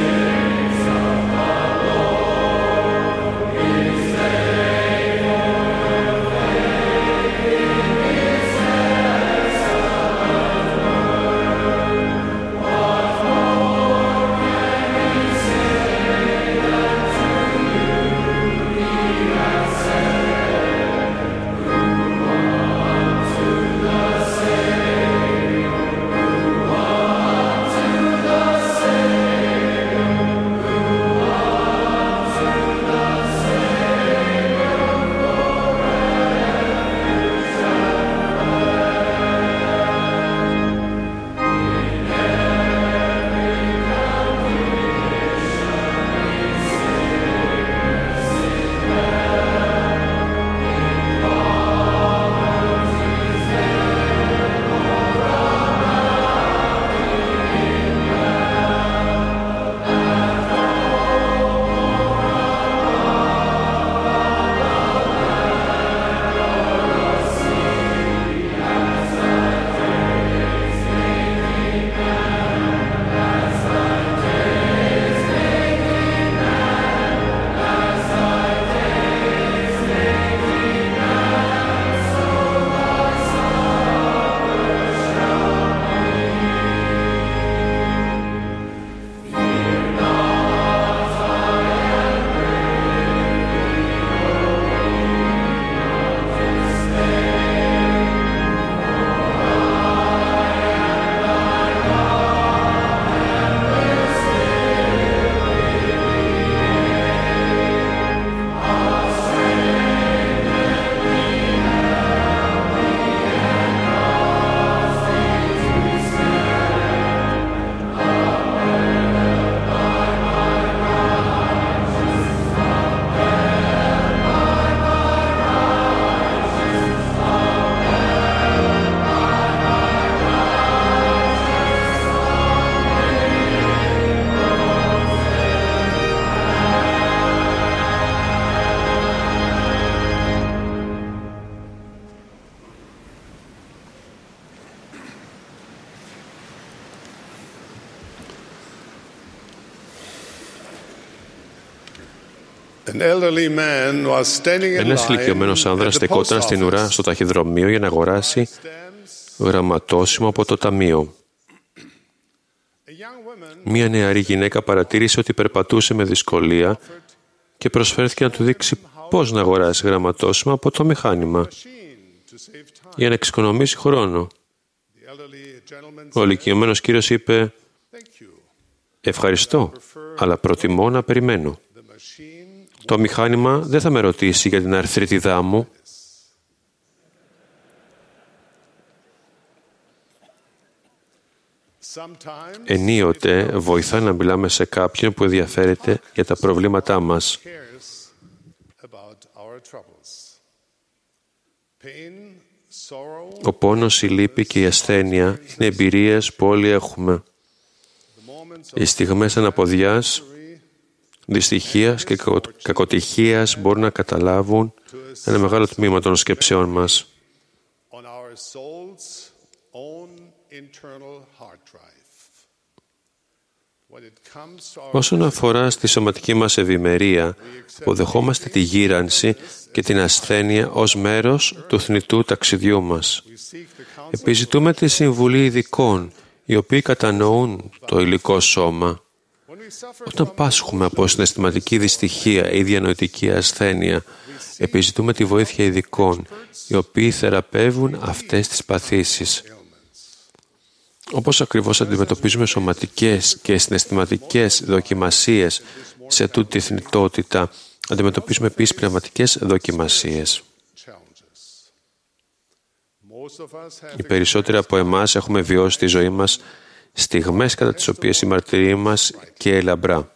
Faithful Ένας ηλικιωμένος άνδρας στεκόταν στην ουρά στο ταχυδρομείο για να αγοράσει γραμματόσημο από το ταμείο. Μία νεαρή γυναίκα παρατήρησε ότι περπατούσε με δυσκολία και προσφέρθηκε να του δείξει πώς να αγοράσει γραμματόσημα από το μηχάνημα για να εξοικονομήσει χρόνο. Ο ηλικιωμένος κύριος είπε «Ευχαριστώ, αλλά προτιμώ να περιμένω. Το μηχάνημα δεν θα με ρωτήσει για την αρθρίτιδά μου». Ενίοτε βοηθά να μιλάμε σε κάποιον που ενδιαφέρεται για τα προβλήματά μας. Ο πόνος, η λύπη και η ασθένεια είναι εμπειρίες που όλοι έχουμε. Οι στιγμές αναποδιάς, δυστυχίας και κακοτυχίας μπορούν να καταλάβουν ένα μεγάλο τμήμα των σκέψεών μας. Όσον αφορά στη σωματική μας ευημερία, αποδεχόμαστε τη γύρανση και την ασθένεια ως μέρος του θνητού ταξιδιού μας. Επιζητούμε τη συμβουλή ειδικών, οι οποίοι κατανοούν το υλικό σώμα. Όταν πάσχουμε από συναισθηματική δυστυχία ή διανοητική ασθένεια, επιζητούμε τη βοήθεια ειδικών, οι οποίοι θεραπεύουν αυτές τις παθήσεις. Όπως ακριβώς αντιμετωπίζουμε σωματικές και συναισθηματικές δοκιμασίες σε τούτη τη θνητότητα, αντιμετωπίζουμε επίσης πνευματικές δοκιμασίες. Οι περισσότεροι από εμάς έχουμε βιώσει στη ζωή μας στιγμές κατά τις οποίες η μαρτυρία μας καίει λαμπρά.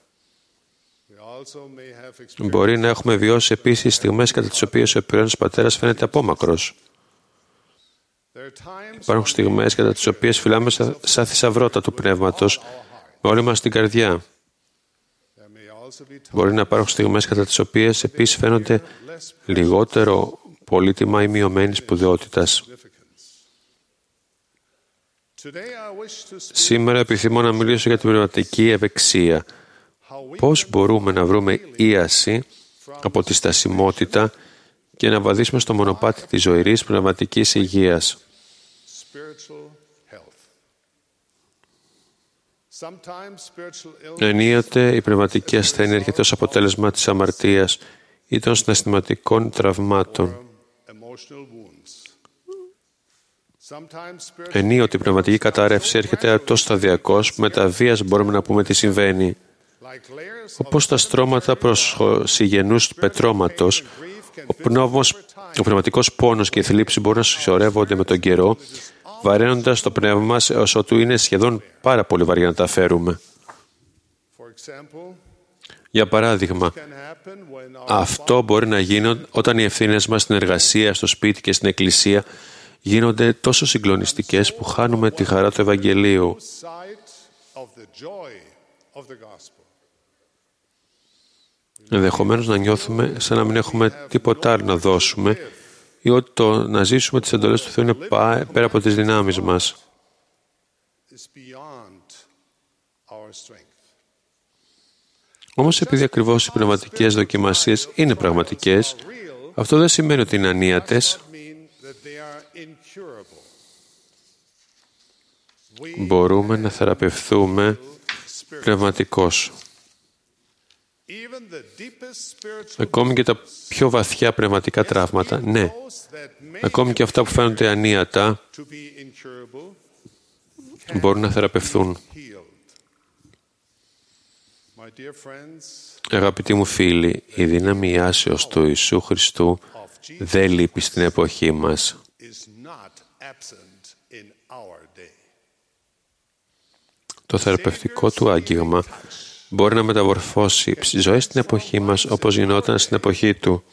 Μπορεί να έχουμε βιώσει επίσης στιγμές κατά τις οποίες ο επιρρέων πατέρας φαίνεται απόμακρος. Υπάρχουν στιγμές κατά τις οποίες φυλάμε σαν θησαυρότητα του πνεύματος με όλη μας την καρδιά. Μπορεί να υπάρχουν στιγμές κατά τις οποίες επίσης φαίνονται λιγότερο πολύτιμα ή μειωμένης σπουδαιότητας. Σήμερα επιθυμώ να μιλήσω για την πνευματική ευεξία. Πώς μπορούμε να βρούμε ίαση από τη στασιμότητα και να βαδίσουμε στο μονοπάτι της ζωηρής πνευματικής υγείας. Ενίοτε η πνευματική ασθένεια έρχεται ως αποτέλεσμα της αμαρτίας ή των συναισθηματικών τραυμάτων. Ενίοτε η πνευματική κατάρρευση έρχεται τόσο σταδιακώς που με τα βίας μπορούμε να πούμε τι συμβαίνει. Όπως τα στρώματα προσυγενούς πετρώματος, ο πνευματικός πόνος και η θλίψη μπορούν να συσσωρεύονται με τον καιρό, βαραίνοντας το πνεύμα μας έως ότου είναι σχεδόν πάρα πολύ βαριά να τα φέρουμε. Για παράδειγμα, αυτό μπορεί να γίνει όταν οι ευθύνες μας στην εργασία, στο σπίτι και στην εκκλησία γίνονται τόσο συγκλονιστικές που χάνουμε τη χαρά του Ευαγγελίου. Ενδεχομένως να νιώθουμε σαν να μην έχουμε τίποτα άλλο να δώσουμε ή ότι το να ζήσουμε τις εντολές του Θεού είναι πέρα από τις δυνάμεις μας. Όμως επειδή ακριβώς οι πνευματικές δοκιμασίες είναι πραγματικές, αυτό δεν σημαίνει ότι είναι ανίατες. Μπορούμε να θεραπευθούμε πνευματικώς. Ακόμη και τα πιο βαθιά πνευματικά τραύματα, ναι. Ακόμη και αυτά που φαίνονται ανίατα, μπορούν να θεραπευθούν. Αγαπητοί μου φίλοι, η δύναμη ιάσεως του Ιησού Χριστού δεν λείπει στην εποχή μας. Το θεραπευτικό του άγγιγμα μπορεί να μεταμορφώσει ζωές στην εποχή μας όπως γινόταν στην εποχή του.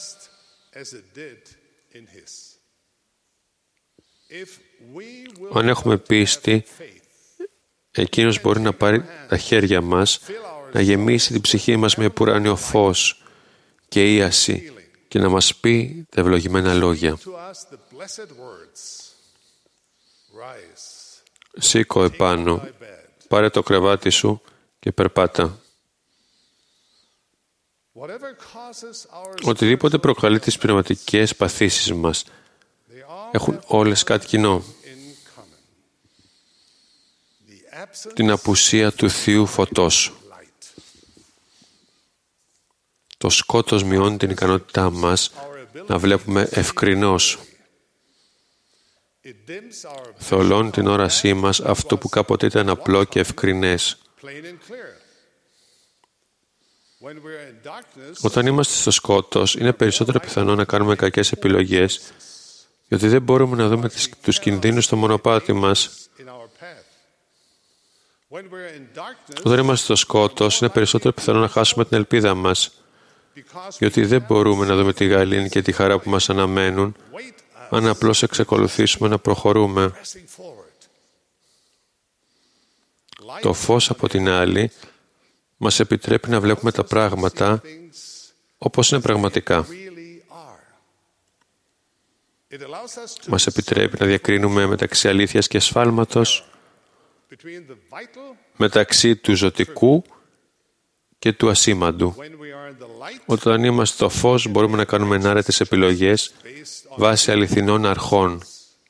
Αν έχουμε πίστη, εκείνος μπορεί να πάρει τα χέρια μας, να γεμίσει την ψυχή μας με ουράνιο φως και ίαση και να μας πει τα ευλογημένα λόγια. Σήκω επάνω, πάρε το κρεβάτι σου και περπάτα. Οτιδήποτε προκαλεί τις πνευματικές παθήσεις μας έχουν όλες κάτι κοινό. Την απουσία του Θείου φωτός. Το σκότος μειώνει την ικανότητά μας να βλέπουμε ευκρινώς. Θολώνει την όρασή μας αυτό που κάποτε ήταν απλό και ευκρινές. Όταν είμαστε στο σκότος, είναι περισσότερο πιθανό να κάνουμε κακές επιλογές, γιατί δεν μπορούμε να δούμε τους κινδύνους στο μονοπάτι μας. Όταν είμαστε στο σκότος, είναι περισσότερο πιθανό να χάσουμε την ελπίδα μας, γιατί δεν μπορούμε να δούμε τη γαλήνη και τη χαρά που μας αναμένουν, αν απλώς εξακολουθήσουμε να προχωρούμε. Το φως, από την άλλη, μας επιτρέπει να βλέπουμε τα πράγματα όπως είναι πραγματικά. Μας επιτρέπει να διακρίνουμε μεταξύ αλήθειας και σφάλματος, μεταξύ του ζωτικού και του ασήμαντου. Όταν είμαστε στο φως, μπορούμε να κάνουμε ενάρετες επιλογές βάσει αληθινών αρχών.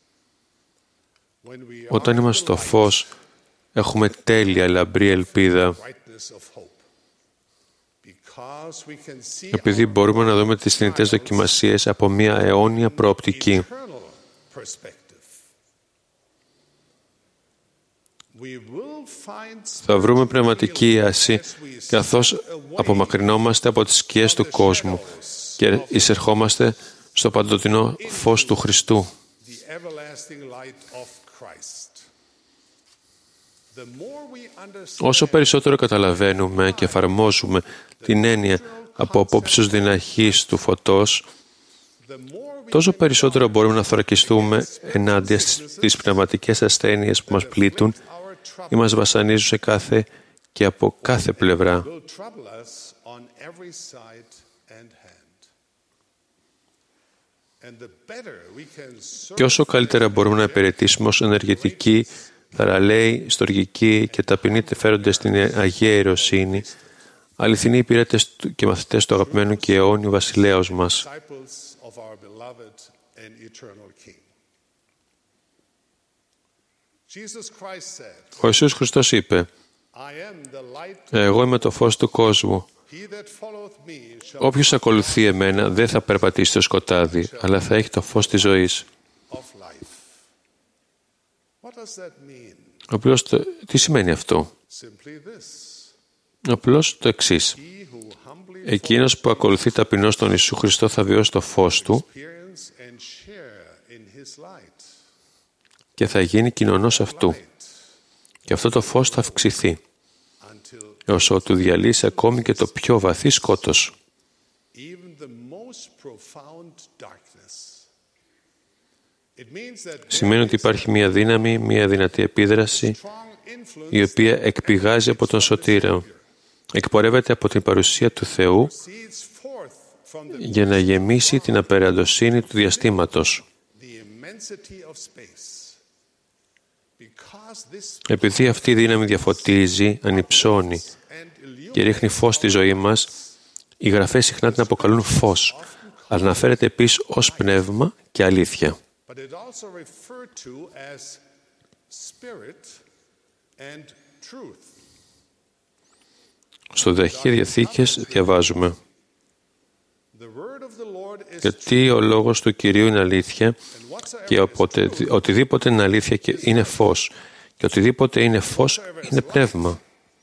Όταν είμαστε στο φως, έχουμε τέλεια λαμπρή ελπίδα. Επειδή μπορούμε να δούμε τις θνητές δοκιμασίες από μια αιώνια προοπτική. Θα βρούμε πνευματική ίαση καθώς απομακρυνόμαστε από τις σκιές του κόσμου και εισερχόμαστε στο παντοτινό φως του Χριστού. Όσο περισσότερο καταλαβαίνουμε και εφαρμόζουμε την έννοια από απόψεως δυναχής του φωτός, τόσο περισσότερο μπορούμε να θωρακιστούμε ενάντια στις πνευματικές ασθένειες που μας πλήττουν ή μας βασανίζουν σε κάθε και από κάθε πλευρά. Και όσο καλύτερα μπορούμε να υπηρετήσουμε ως ενεργητικοί, θαραλέοι, στοργικοί και ταπεινοί τεφέροντες στην Αγία Ιεροσύνη, αληθινοί υπηρέτες και μαθητές του αγαπημένου και αιώνιου βασιλέως μας. Ο Ιησούς Χριστός είπε: «Εγώ είμαι το φως του κόσμου. Όποιος ακολουθεί εμένα δεν θα περπατήσει στο σκοτάδι, αλλά θα έχει το φως της ζωής». Απλώς τι σημαίνει αυτό? Απλώς το εξής. Εκείνος που ακολουθεί ταπεινώς τον Ιησού Χριστό θα βιώσει το φως Του και θα γίνει κοινωνός αυτού. Και αυτό το φως θα αυξηθεί έως ότου διαλύσει ακόμη και το πιο βαθύ σκότος. Σημαίνει ότι υπάρχει μια δύναμη, μια δυνατή επίδραση η οποία εκπηγάζει από τον Σωτήρα, εκπορεύεται από την παρουσία του Θεού για να γεμίσει την απεραντοσύνη του διαστήματος. Επειδή αυτή η δύναμη διαφωτίζει, ανυψώνει και ρίχνει φως στη ζωή μας, οι γραφές συχνά την αποκαλούν φως, αλλά αναφέρεται επίσης ως πνεύμα και αλήθεια. Στο Αρχαίες Διαθήκες διαβάζουμε: «Γιατί ο λόγος του Κυρίου είναι αλήθεια και οτιδήποτε είναι αλήθεια και είναι φως και οτιδήποτε είναι φως είναι πνεύμα».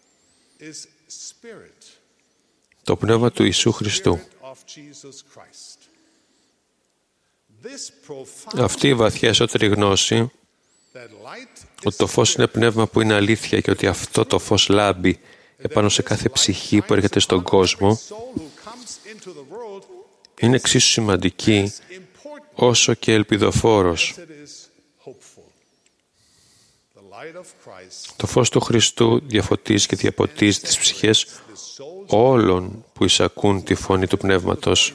Το πνεύμα του Ιησού Χριστού. Αυτή η βαθιά εσωτερική γνώση ότι το φως είναι πνεύμα που είναι αλήθεια και ότι αυτό το φως λάμπει επάνω σε κάθε ψυχή που έρχεται στον κόσμο είναι εξίσου σημαντική όσο και ελπιδοφόρος. Το φως του Χριστού διαφωτίζει και διαποτίζει τις ψυχές όλων που εισακούν τη φωνή του Πνεύματος.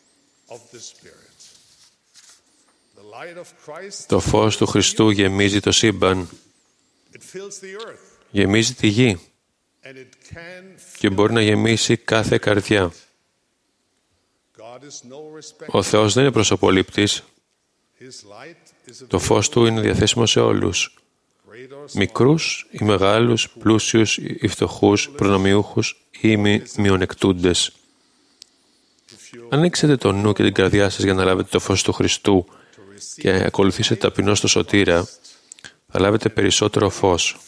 Το φως του Χριστού γεμίζει το σύμπαν, γεμίζει τη γη και μπορεί να γεμίσει κάθε καρδιά. Ο Θεός δεν είναι προσωπολήπτης. Το φως Του είναι διαθέσιμο σε όλους, μικρούς ή μεγάλους, πλούσιους ή φτωχούς, προνομιούχους ή μειονεκτούντες. Ανοίξετε το νου και την καρδιά σας για να λάβετε το φως του Χριστού και ακολουθήσετε ταπεινώς το Σωτήρα, θα λάβετε περισσότερο φως.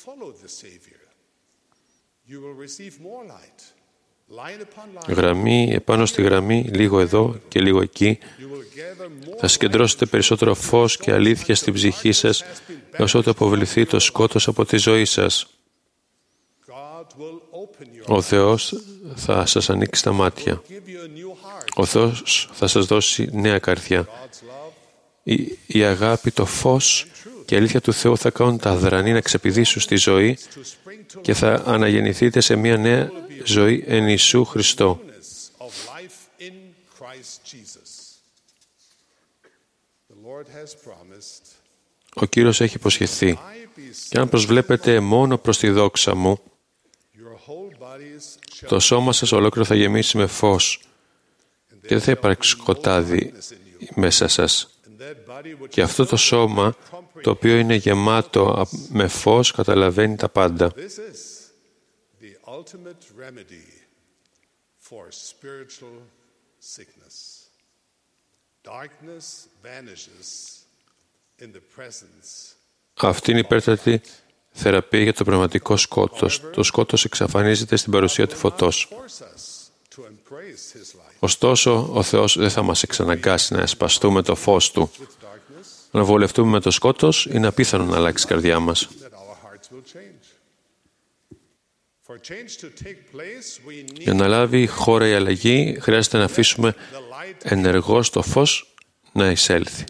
Γραμμή επάνω στη γραμμή, λίγο εδώ και λίγο εκεί, θα συγκεντρώσετε περισσότερο φως και αλήθεια στην ψυχή σας έως ότου αποβληθεί το σκότος από τη ζωή σας. Ο Θεός θα σας ανοίξει τα μάτια. Ο Θεός θα σας δώσει νέα καρδιά. Η αγάπη, το φως και η αλήθεια του Θεού θα κάνουν τα αδρανή να ξεπηδήσουν στη ζωή και θα αναγεννηθείτε σε μια νέα ζωή εν Ιησού Χριστώ. Ο Κύριος έχει υποσχεθεί, και αν προσβλέπετε μόνο προς τη δόξα μου, το σώμα σας ολόκληρο θα γεμίσει με φως και δεν θα υπάρξει σκοτάδι μέσα σας. Και αυτό το σώμα, το οποίο είναι γεμάτο με φως, καταλαβαίνει τα πάντα. Αυτή είναι η υπέρτατη θεραπεία για το πνευματικό σκότος. Το σκότος εξαφανίζεται στην παρουσία του φωτός. Ωστόσο, ο Θεός δεν θα μας εξαναγκάσει να εσπαστούμε το φως Του. Να βολευτούμε με το σκότος είναι απίθανο να αλλάξει η καρδιά μας. Για να λάβει χώρα η αλλαγή, χρειάζεται να αφήσουμε ενεργώς το φως να εισέλθει.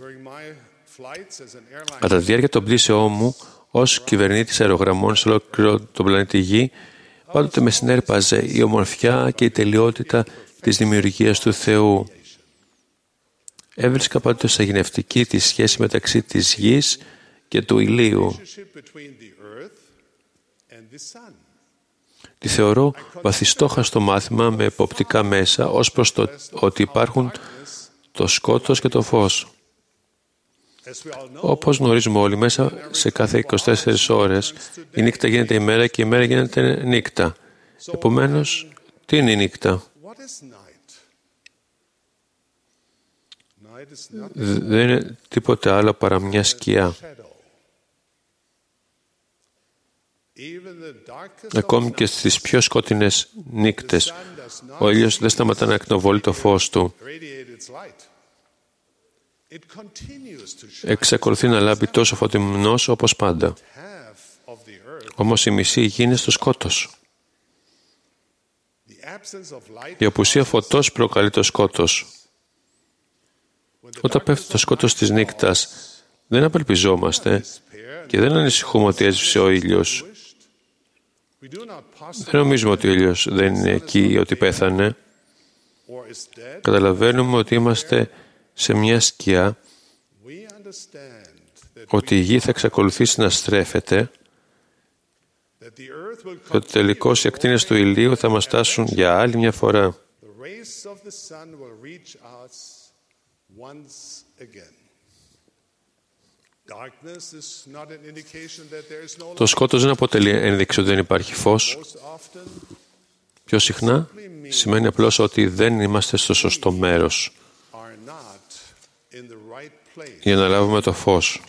Κατά τη διάρκεια των πτήσεών μου, ως κυβερνήτης αερογραμμών σε ολόκληρο τον πλανήτη Γη, πάντοτε με συνέρπαζε η ομορφιά και η τελειότητα της δημιουργίας του Θεού. Έβρισκα πάντοτε σαγηνευτική τη σχέση μεταξύ της γης και του ηλίου. Τη θεωρώ βαθιστόχαστο μάθημα με εποπτικά μέσα ως προς το ότι υπάρχουν το σκότος και το φως. Όπως γνωρίζουμε όλοι, μέσα σε κάθε 24 ώρες η νύχτα γίνεται ημέρα και η μέρα γίνεται νύχτα. Επομένως, τι είναι η νύχτα? Δεν είναι τίποτε άλλο παρά μια σκιά. Ακόμη και στις πιο σκοτεινές νύκτες, ο ήλιος δεν σταματά να εκνοβολεί το φως του. Εξακολουθεί να λάμπει τόσο φωτεινός όπως πάντα. Όμως η μισή γη είναι στο σκότος. Η απουσία φωτός προκαλεί το σκότος. Όταν πέφτει το σκότος της νύκτας, δεν απελπιζόμαστε και δεν ανησυχούμε ότι έσβησε ο ήλιος. Δεν νομίζουμε ότι ο ήλιος δεν είναι εκεί ή ότι πέθανε. Καταλαβαίνουμε ότι είμαστε σε μια σκιά, ότι η γη θα εξακολουθήσει να στρέφεται και ότι τελικώς οι ακτίνες του ηλίου θα μας φτάσουν για άλλη μια φορά. Το σκότος δεν αποτελεί ένδειξη ότι δεν υπάρχει φως. Πιο συχνά σημαίνει απλώς ότι δεν είμαστε στο σωστό μέρος για να λάβουμε το φως.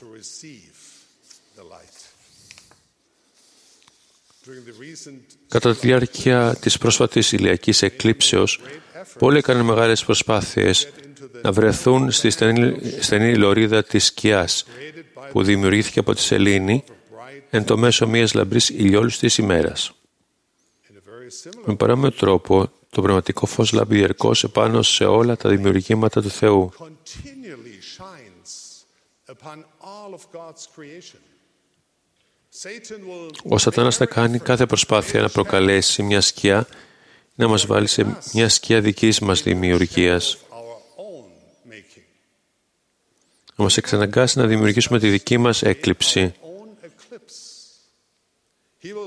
Κατά τη διάρκεια της πρόσφατης ηλιακής εκλήψεως, πολλοί έκαναν μεγάλες προσπάθειες να βρεθούν στη στενή λωρίδα της σκιάς που δημιουργήθηκε από τη σελήνη εν το μέσο μιας λαμπρής ηλιόλουστης ημέρας. Με παρόμοιο τρόπο, το πνευματικό φως λάμπει διαρκώς επάνω σε όλα τα δημιουργήματα του Θεού. Ο Σατάνας θα κάνει κάθε προσπάθεια να προκαλέσει μια σκιά, να μας βάλει σε μια σκιά δικής μας δημιουργίας. Να μας εξαναγκάσει να δημιουργήσουμε τη δική μας έκλειψη.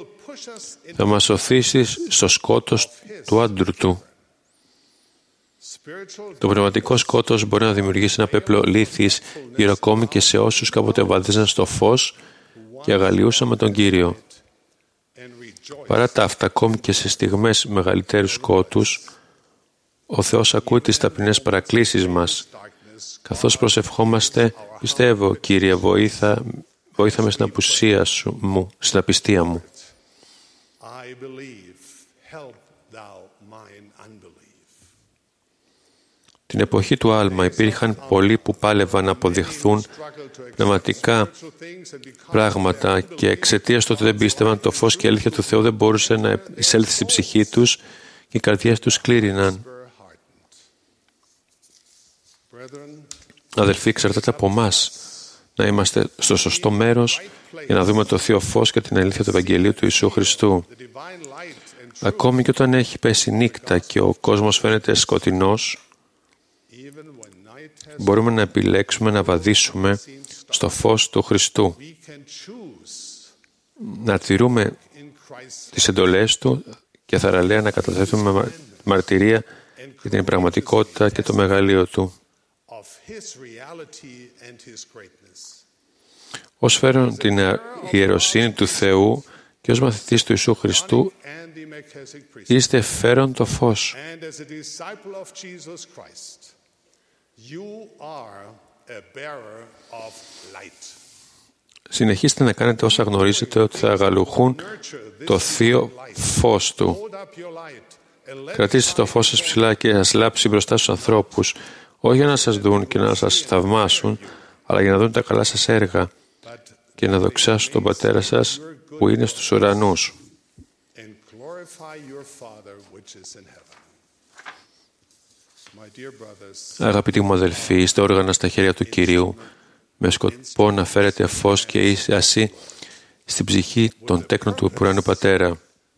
Θα μας οθήσει στο σκότος του άντρου του. Το πνευματικό σκότος μπορεί να δημιουργήσει ένα πέπλο λύθης γύρω ακόμη και σε όσους κάποτε βαδίζαν στο φως και αγαλιούσαν με τον Κύριο. Παρά τα αυτά, ακόμη και σε στιγμές μεγαλύτερου σκότους, ο Θεός ακούει τις ταπεινές παρακλήσεις μας. Καθώς προσευχόμαστε, πιστεύω, Κύριε, βοήθα με στην απουσία μου, στην απιστία μου. Την εποχή του Άλμα υπήρχαν πολλοί που πάλευαν να αποδειχθούν πνευματικά πράγματα και εξαιτίας του ότι δεν πίστευαν, το φως και η αλήθεια του Θεού δεν μπορούσε να εισέλθει στην ψυχή τους και οι καρδιές τους κλήριναν. Αδελφοί, εξαρτάται από εμάς να είμαστε στο σωστό μέρος για να δούμε το θείο φως και την αλήθεια του Ευαγγελίου του Ιησού Χριστού. Ακόμη και όταν έχει πέσει νύχτα και ο κόσμος φαίνεται σκοτεινός, μπορούμε να επιλέξουμε να βαδίσουμε στο φως του Χριστού, να τηρούμε τις εντολές Του και θαραλέα να καταθέτουμε μαρτυρία για την πραγματικότητα και το μεγαλείο Του. Ως φέρον την ιεροσύνη του Θεού και ως μαθητής του Ιησού Χριστού, είστε φέρον το φως. Συνεχίστε να κάνετε όσα γνωρίζετε ότι θα αγαλουχούν το θείο φως Του. Κρατήστε το φως σας ψηλά και σας λάψει μπροστά στους ανθρώπους, όχι για να σας δουν και να σας θαυμάσουν, αλλά για να δουν τα καλά σας έργα και να δοξάσουν τον Πατέρα σας που είναι στους ουρανούς. Αγαπητοί μου αδελφοί, είστε όργανα στα χέρια του Κυρίου, με σκοπό να φέρετε φως και ίαση στην ψυχή των τέκνων του ουρανού Πατέρα.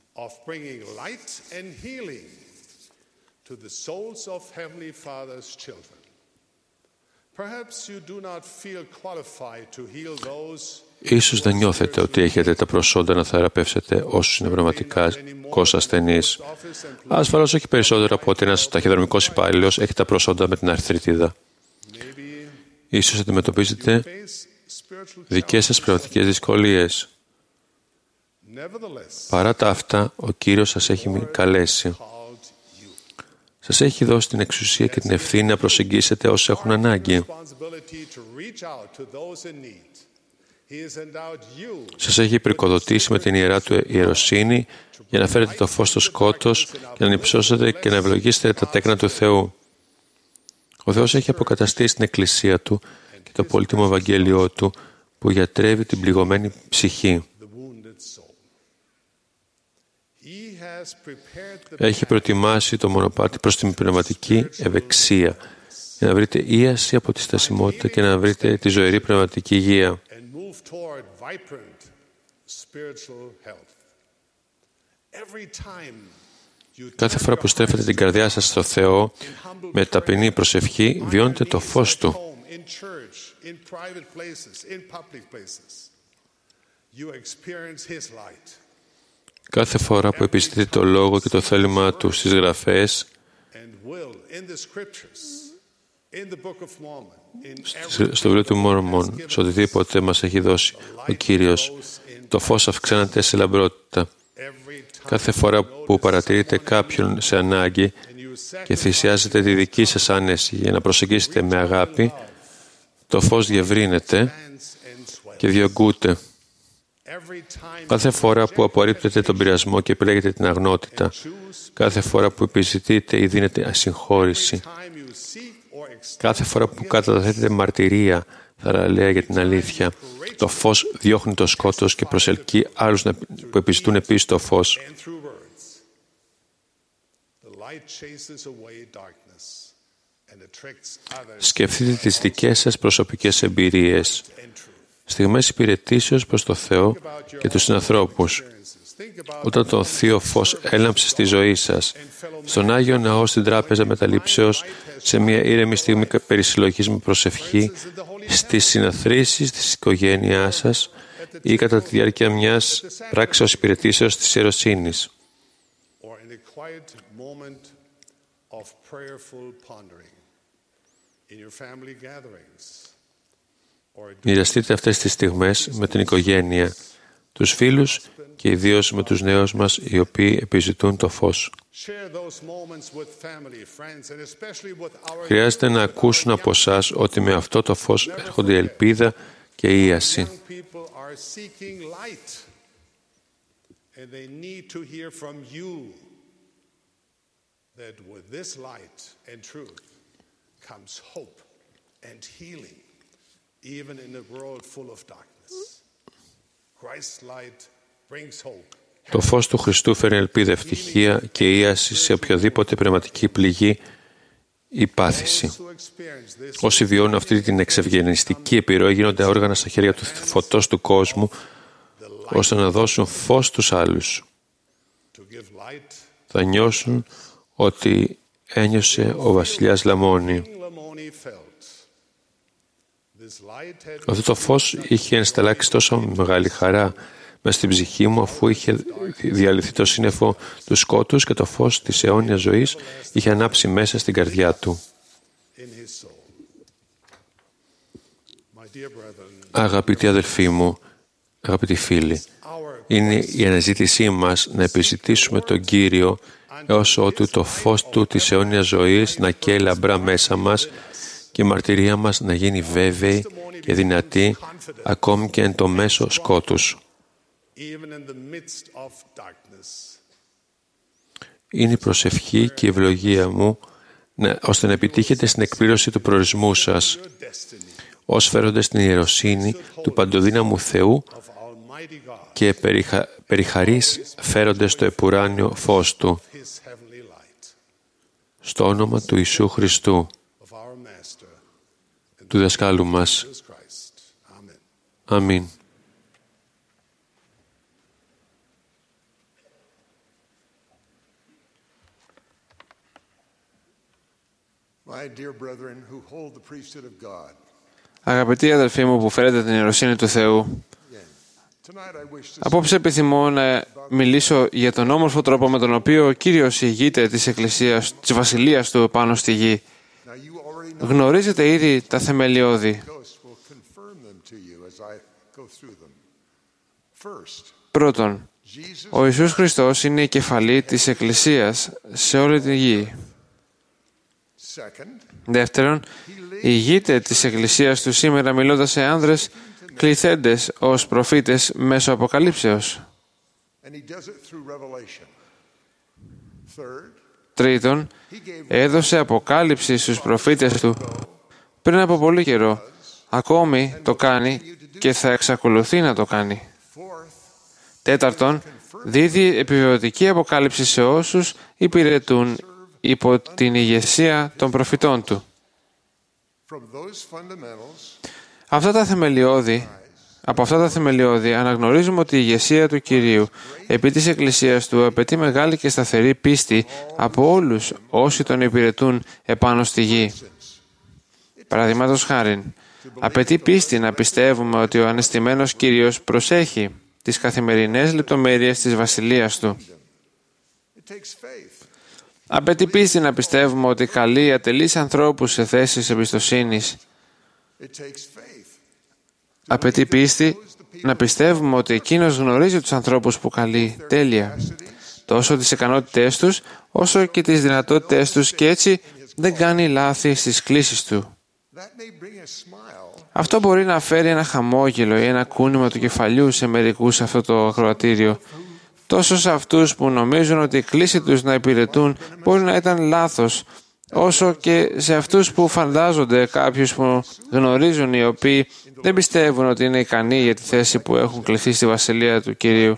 Ίσως δεν νιώθετε ότι έχετε τα προσόντα να θεραπεύσετε όσους είναι πραγματικά ασθενείς. Ασφαλώς όχι περισσότερο από ότι ένας ταχυδρομικός υπάλληλος έχει τα προσόντα με την αρθρίτιδα. Ίσως αντιμετωπίζετε δικές σας πνευματικές δυσκολίες. Παρά τα αυτά, ο Κύριος σας έχει καλέσει. Σας έχει δώσει την εξουσία και την ευθύνη να προσεγγίσετε όσους έχουν ανάγκη. Σας έχει πρικοδοτήσει με την ιερά Του ιεροσύνη για να φέρετε το φως στο σκότος και να ανυψώσετε και να ευλογήσετε τα τέκνα του Θεού. Ο Θεός έχει αποκαταστήσει την Εκκλησία Του και το πολύτιμο Ευαγγέλιό Του που γιατρεύει την πληγωμένη ψυχή. Έχει προετοιμάσει το μονοπάτι προς την πνευματική ευεξία για να βρείτε ίαση από τη στασιμότητα και να βρείτε τη ζωηρή πνευματική υγεία. Κάθε φορά που στρέφετε την καρδιά σας στο Θεό με ταπεινή προσευχή, βιώνετε το φως Του. Κάθε φορά που επιστείτε το Λόγο και το θέλημα Του στις Γραφές, στο βιβλίο του Μόρμον, σε οτιδήποτε μας έχει δώσει ο Κύριος, το φως αυξάνεται σε λαμπρότητα. Κάθε φορά που παρατηρείτε κάποιον σε ανάγκη και θυσιάζετε τη δική σας άνεση για να προσεγγίσετε με αγάπη, το φως διευρύνεται και διωγγούται. Κάθε φορά που απορρίπτετε τον πειρασμό και επιλέγετε την αγνότητα, κάθε φορά που επιζητείτε ή δίνετε ασυγχώρηση, κάθε φορά που καταθέτετε μαρτυρία, θαραλέα για την αλήθεια, το φως διώχνει το σκότος και προσελκύει άλλους που επιζητούν επίσης το φως. Σκεφτείτε τις δικές σας προσωπικές εμπειρίες, στιγμές υπηρετήσεως προς το Θεό και τους συνανθρώπους, όταν το θείο φως έλαμψε στη ζωή σας, στον Άγιο Ναό, στην τράπεζα μεταλήψεως, σε μια ήρεμη στιγμή περισυλλογής με προσευχή, στις συναθρήσεις της οικογένειάς σας ή κατά τη διάρκεια μιας πράξεως υπηρετήσεως της ιεροσύνης. Μοιραστείτε αυτές τις στιγμές με την οικογένεια, τους φίλους και ιδίως με τους νέους μας οι οποίοι επιζητούν το φως. Χρειάζεται να ακούσουν από εσάς ότι με αυτό το φως έρχονται η ελπίδα και η ίαση. Even in a world full of darkness, Christ's light brings hope. Το φως του Χριστού φέρνει ελπίδα, ευτυχία και ίαση σε οποιοδήποτε πνευματική πληγή ή πάθηση. Όσοι βιώνουν αυτή την εξευγενιστική επιρροή γίνονται όργανα στα χέρια του φωτός του κόσμου, ώστε να δώσουν φως στους άλλους. Θα νιώσουν ότι ένιωσε ο βασιλιάς Λαμώνη. Αυτό το φως είχε ενσταλλάξει τόσο μεγάλη χαρά μες στην ψυχή μου, αφού είχε διαλυθεί το σύννεφο του σκότους και το φως της αιώνιας ζωής είχε ανάψει μέσα στην καρδιά του. Αγαπητοί αδελφοί μου, αγαπητοί φίλοι, είναι η αναζήτησή μας να επιζητήσουμε τον Κύριο έως ότου το φως του της αιώνιας ζωής να καίει λαμπρά μέσα μας και η μαρτυρία μας να γίνει βέβαιη και δυνατή ακόμη και εν το μέσο σκότους. Είναι η προσευχή και η ευλογία μου ώστε να επιτύχετε στην εκπλήρωση του προορισμού σας, ως φέροντες την ιεροσύνη του παντοδύναμου Θεού και περιχαρείς φέροντες το επουράνιο φως Του, στο όνομα του Ιησού Χριστού, του δασκάλου μας. Αμήν. Αγαπητοί αδελφοί μου που φέρετε την ιεροσύνη του Θεού, απόψε επιθυμώ να μιλήσω για τον όμορφο τρόπο με τον οποίο ο Κύριος ηγείται της Εκκλησίας, της Βασιλείας Του πάνω στη γη. Γνωρίζετε ήδη τα θεμελιώδη. Πρώτον, ο Ιησούς Χριστός είναι η κεφαλή της Εκκλησίας σε όλη τη γη. Δεύτερον, ηγείται της Εκκλησίας Του σήμερα μιλώντας σε άνδρες κληθέντες ως προφήτες μέσω Αποκαλύψεως. Τρίτον, έδωσε αποκάλυψη στους προφήτες Του πριν από πολύ καιρό. Ακόμη το κάνει και θα εξακολουθεί να το κάνει. Τέταρτον, δίδει επιβεβαιωτική αποκάλυψη σε όσους υπηρετούν υπό την ηγεσία των προφητών Του. Από αυτά τα θεμελιώδη αναγνωρίζουμε ότι η ηγεσία του Κυρίου επί της Εκκλησίας Του απαιτεί μεγάλη και σταθερή πίστη από όλους όσοι τον υπηρετούν επάνω στη γη. Παραδείγματος χάριν, απαιτεί πίστη να πιστεύουμε ότι ο ανεστημένος Κύριος προσέχει τις καθημερινές λεπτομέρειες της Βασιλείας Του. Απαιτεί πίστη να πιστεύουμε ότι καλεί ατελείς ανθρώπους σε θέσεις εμπιστοσύνης. Απαιτεί πίστη να πιστεύουμε ότι Εκείνος γνωρίζει τους ανθρώπους που καλεί τέλεια, τόσο τις ικανότητές τους, όσο και τις δυνατότητές τους και έτσι δεν κάνει λάθη στις κλήσεις Του. Αυτό μπορεί να φέρει ένα χαμόγελο ή ένα κούνημα του κεφαλιού σε μερικούς σε αυτό το ακροατήριο, τόσο σε αυτούς που νομίζουν ότι η κλήση τους να υπηρετούν μπορεί να ήταν λάθος, όσο και σε αυτούς που φαντάζονται κάποιους που γνωρίζουν οι οποίοι δεν πιστεύουν ότι είναι ικανοί για τη θέση που έχουν κληθεί στη Βασιλεία του Κυρίου.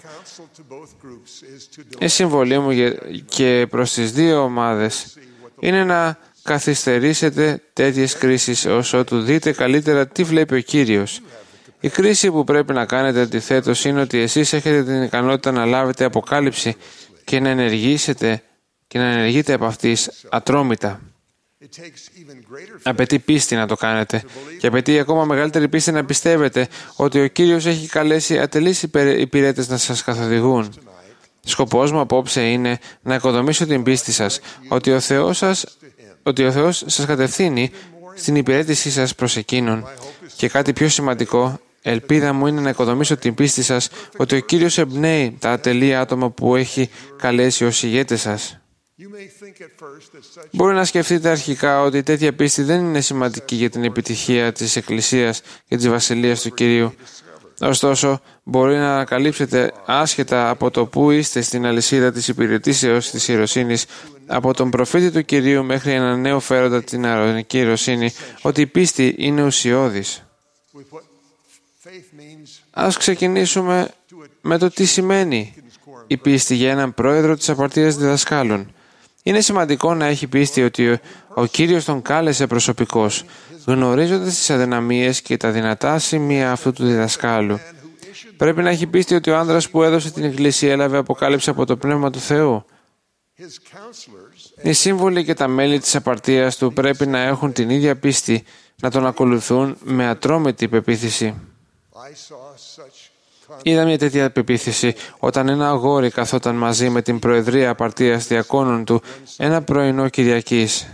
Η συμβολή μου και προς τις δύο ομάδες είναι να καθυστερήσετε τέτοιες κρίσεις όσο του δείτε καλύτερα τι βλέπει ο Κύριος. Η κρίση που πρέπει να κάνετε αντιθέτως είναι ότι εσείς έχετε την ικανότητα να λάβετε αποκάλυψη και να ενεργείτε από αυτής ατρόμητα. Απαιτεί πίστη να το κάνετε και απαιτεί ακόμα μεγαλύτερη πίστη να πιστεύετε ότι ο Κύριος έχει καλέσει ατελείς υπηρέτες να σας καθοδηγούν. Σκοπός μου απόψε είναι να οικοδομήσω την πίστη σας ότι ο Θεός σας κατευθύνει στην υπηρέτησή σας προς Εκείνον. Και κάτι πιο σημαντικό, ελπίδα μου είναι να οικοδομήσω την πίστη σας ότι ο Κύριος εμπνέει τα ατελή άτομα που έχει καλέσει ως ηγέτες σας. Μπορεί να σκεφτείτε αρχικά ότι τέτοια πίστη δεν είναι σημαντική για την επιτυχία της Εκκλησίας και της Βασιλείας του Κυρίου. Ωστόσο, μπορεί να ανακαλύψετε άσχετα από το που είστε στην αλυσίδα της υπηρετήσεως της ιεροσύνης, από τον προφήτη του Κυρίου μέχρι έναν νέο φέροντα την αερονική ιεροσύνη, ότι η πίστη είναι ουσιώδης. Ας ξεκινήσουμε με το τι σημαίνει η πίστη για έναν πρόεδρο της απαρτίας διδασκάλων. Είναι σημαντικό να έχει πίστη ότι ο Κύριος τον κάλεσε προσωπικώς, γνωρίζοντας τις αδυναμίες και τα δυνατά σημεία αυτού του διδασκάλου. Πρέπει να έχει πίστη ότι ο άνδρας που έδωσε την Εκκλησία έλαβε αποκάλυψη από το Πνεύμα του Θεού. Οι σύμβουλοι και τα μέλη της απαρτίας του πρέπει να έχουν την ίδια πίστη, να τον ακολουθούν με ατρόμητη πεποίθηση. Είδα μια τέτοια πεποίθηση όταν ένα αγόρι καθόταν μαζί με την Προεδρία Απαρτίας Διακόνων του ένα πρωινό Κυριακής.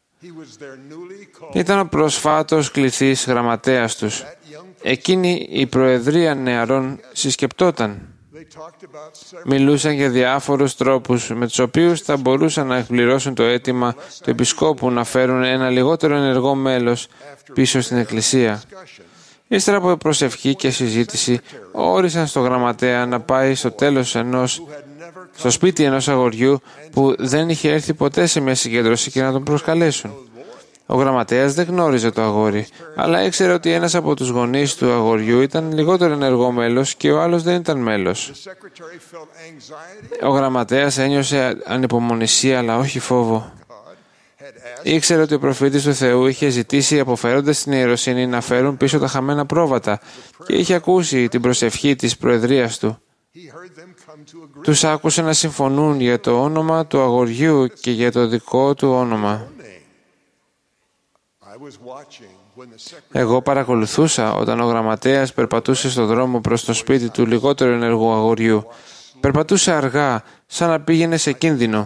Ήταν ο προσφάτως κληθής γραμματέας τους. Εκείνη η Προεδρία Νεαρών συσκεπτόταν. Μιλούσαν για διάφορους τρόπους με τους οποίους θα μπορούσαν να εκπληρώσουν το αίτημα του Επισκόπου να φέρουν ένα λιγότερο ενεργό μέλος πίσω στην Εκκλησία. Ύστερα από προσευχή και συζήτηση, όρισαν στο γραμματέα να πάει στο τέλος στο σπίτι ενός αγοριού που δεν είχε έρθει ποτέ σε μια συγκέντρωση και να τον προσκαλέσουν. Ο γραμματέας δεν γνώριζε το αγόρι, αλλά ήξερε ότι ένας από τους γονείς του αγοριού ήταν λιγότερο ενεργό μέλος και ο άλλος δεν ήταν μέλος. Ο γραμματέας ένιωσε ανυπομονησία αλλά όχι φόβο. Ήξερε ότι ο προφήτης του Θεού είχε ζητήσει οι αποφέροντες στην ιεροσύνη να φέρουν πίσω τα χαμένα πρόβατα και είχε ακούσει την προσευχή της προεδρίας του. Τους άκουσε να συμφωνούν για το όνομα του αγοριού και για το δικό του όνομα. Εγώ παρακολουθούσα όταν ο γραμματέας περπατούσε στο δρόμο προς το σπίτι του λιγότερο ενεργού αγοριού. Περπατούσε αργά, σαν να πήγαινε σε κίνδυνο.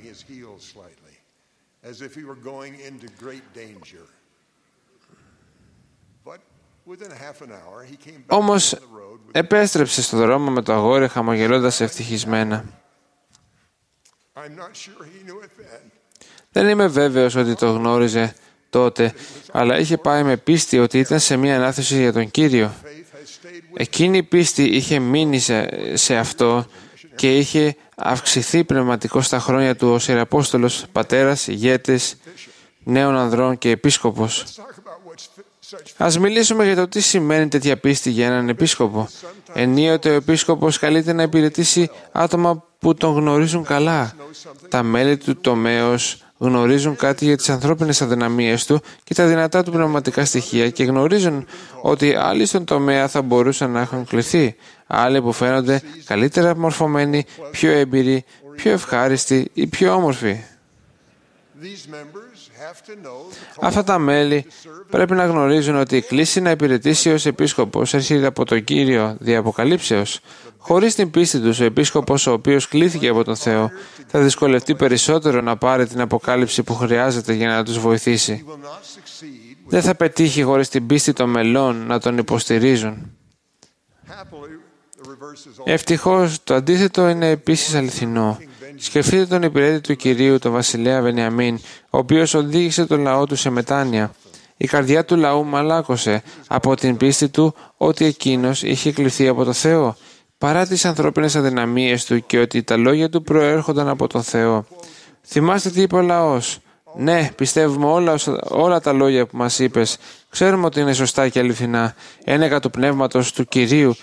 Όμως επέστρεψε στο δρόμο με το αγόρι χαμογελώντας ευτυχισμένα. Δεν είμαι βέβαιος ότι το γνώριζε τότε, αλλά είχε πάει με πίστη ότι ήταν σε μια ανάθεση για τον Κύριο. Εκείνη η πίστη είχε μείνει σε αυτό και είχε αυξηθεί πνευματικώς στα χρόνια του ως Ιεραπόστολος, πατέρας, ηγέτης, νέων ανδρών και επίσκοπος. Ας μιλήσουμε για το τι σημαίνει τέτοια πίστη για έναν επίσκοπο. Ενίοτε ο επίσκοπος καλείται να υπηρετήσει άτομα που τον γνωρίζουν καλά. Τα μέλη του τομέως γνωρίζουν κάτι για τις ανθρώπινες αδυναμίες του και τα δυνατά του πνευματικά στοιχεία και γνωρίζουν ότι άλλοι στον τομέα θα μπορούσαν να έχουν κληθεί. Άλλοι που φαίνονται καλύτερα μορφωμένοι, πιο έμπειροι, πιο ευχάριστοι ή πιο όμορφοι. Αυτά τα μέλη πρέπει να γνωρίζουν ότι η κλήση να υπηρετήσει ως επίσκοπος έρχεται από τον Κύριο δια αποκαλύψεως. Χωρίς την πίστη τους, ο επίσκοπος ο οποίος κλήθηκε από τον Θεό θα δυσκολευτεί περισσότερο να πάρει την αποκάλυψη που χρειάζεται για να τους βοηθήσει. Δεν θα πετύχει χωρίς την πίστη των μελών να τον υποστηρίζουν. Ευτυχώς, το αντίθετο είναι επίσης αληθινό. Σκεφτείτε τον υπηρέτη του Κυρίου, τον βασιλέα Βενιαμίν, ο οποίος οδήγησε τον λαό του σε μετάνοια. Η καρδιά του λαού μαλάκωσε από την πίστη του ότι εκείνος είχε κληθεί από το Θεό, παρά τις ανθρώπινες αδυναμίες του και ότι τα λόγια του προέρχονταν από τον Θεό. Θυμάστε τι είπε ο λαός. Ναι, πιστεύουμε όλα τα λόγια που μας είπες. Ξέρουμε ότι είναι σωστά και αληθινά. Ένεκα του πνεύματος του Κυρίου,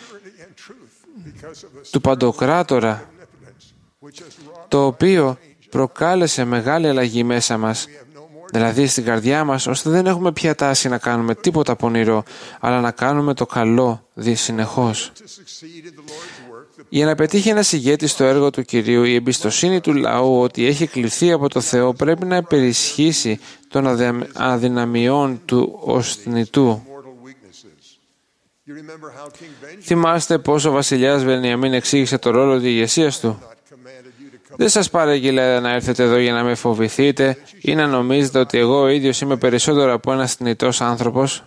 του Παντοκράτορα, το οποίο προκάλεσε μεγάλη αλλαγή μέσα μας, δηλαδή στην καρδιά μας, ώστε δεν έχουμε πια τάση να κάνουμε τίποτα πονηρό, αλλά να κάνουμε το καλό συνεχώς. Για να πετύχει ένας ηγέτης στο έργο του Κυρίου, η εμπιστοσύνη του λαού ότι έχει κληθεί από το Θεό πρέπει να υπερισχύσει των αδυναμιών του ως θνητού. Θυμάστε πώς ο βασιλιάς Βενιαμίν εξήγησε το ρόλο της ηγεσίας του. Δεν σας παρήγγειλα να έρθετε εδώ για να με φοβηθείτε ή να νομίζετε ότι εγώ ο ίδιος είμαι περισσότερο από ένας θνητός άνθρωπος,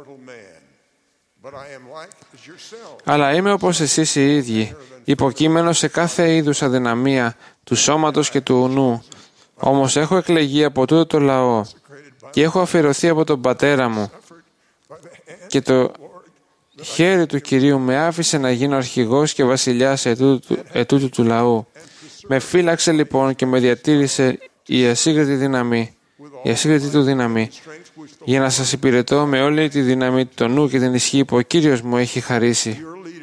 αλλά είμαι όπως εσείς οι ίδιοι, υποκείμενος σε κάθε είδους αδυναμία του σώματος και του νου. Όμως έχω εκλεγεί από τούτο το λαό και έχω αφιερωθεί από τον πατέρα μου και το χέρι του Κυρίου με άφησε να γίνω αρχηγός και βασιλιάς ετούτου του λαού. Με φύλαξε λοιπόν και με διατήρησε η ασύγκριτη του δύναμη, για να σας υπηρετώ με όλη τη δύναμη, το νου και την ισχύ που ο Κύριος μου έχει χαρίσει.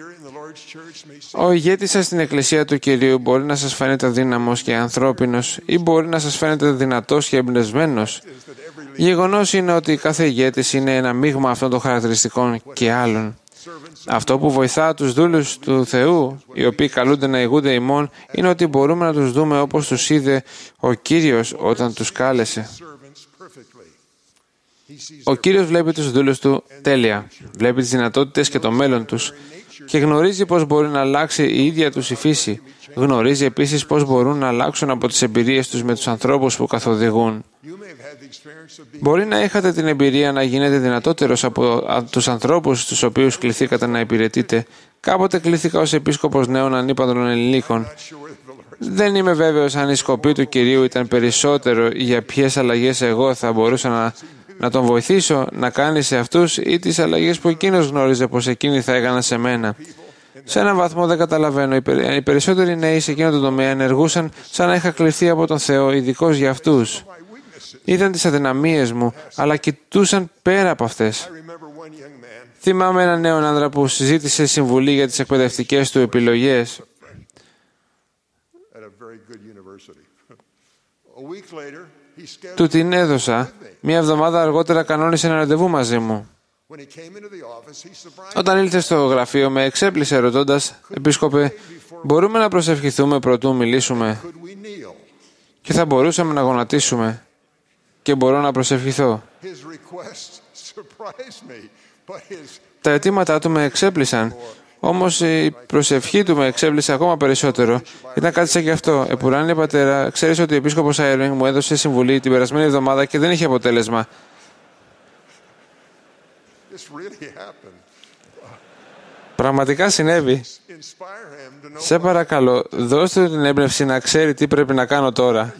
Ο ηγέτης σας στην Εκκλησία του Κυρίου μπορεί να σας φαίνεται αδύναμος και ανθρώπινος ή μπορεί να σας φαίνεται δυνατός και εμπνευσμένος. Γεγονός είναι ότι κάθε ηγέτης είναι ένα μείγμα αυτών των χαρακτηριστικών και άλλων. Αυτό που βοηθά τους δούλους του Θεού, οι οποίοι καλούνται να ηγούνται ημών, είναι ότι μπορούμε να τους δούμε όπως τους είδε ο Κύριος όταν τους κάλεσε. Ο Κύριος βλέπει τους δούλους του τέλεια, βλέπει τις δυνατότητες και το μέλλον τους και γνωρίζει πώς μπορεί να αλλάξει η ίδια τους η φύση. Γνωρίζει επίσης πώς μπορούν να αλλάξουν από τις εμπειρίες τους με τους ανθρώπους που καθοδηγούν. Μπορεί να είχατε την εμπειρία να γίνετε δυνατότερος από τους ανθρώπους τους οποίους κληθήκατε να υπηρετείτε. Κάποτε κλήθηκα ως επίσκοπος νέων ανήπαντρων ενηλίκων. Δεν είμαι βέβαιος αν η σκοπή του Κυρίου ήταν περισσότερο για ποιες αλλαγές εγώ θα μπορούσα να τον βοηθήσω να κάνει σε αυτούς ή τις αλλαγές που εκείνος γνώριζε πως εκείνοι θα έκαναν σε μένα. Σε έναν βαθμό δεν καταλαβαίνω. Οι περισσότεροι νέοι σε εκείνο το τομέα ενεργούσαν σαν να είχα κληθεί από τον Θεό ειδικός για αυτούς. Είδαν τις αδυναμίες μου, αλλά κοιτούσαν πέρα από αυτές. Θυμάμαι έναν νέο άντρα που συζήτησε συμβουλή για τις εκπαιδευτικές του επιλογές. Του την έδωσα. Μία εβδομάδα αργότερα κανόνισε ένα ραντεβού μαζί μου. Όταν ήλθε στο γραφείο με εξέπλησε ρωτώντας, «Επίσκοπε, μπορούμε να προσευχηθούμε προτού μιλήσουμε?» Και θα μπορούσαμε να γονατίσουμε. Και μπορώ να προσευχηθώ. Τα αιτήματά του με εξέπλησαν. Όμως η προσευχή του με εξέπλησε ακόμα περισσότερο. Ήταν κάτι σαν και αυτό. Επουράνιε πατέρα, ξέρεις ότι ο επίσκοπος Άιρινγκ μου έδωσε συμβουλή την περασμένη εβδομάδα και δεν είχε αποτέλεσμα. Πραγματικά συνέβη. Σε παρακαλώ, δώστε του την έμπνευση να ξέρει τι πρέπει να κάνω τώρα.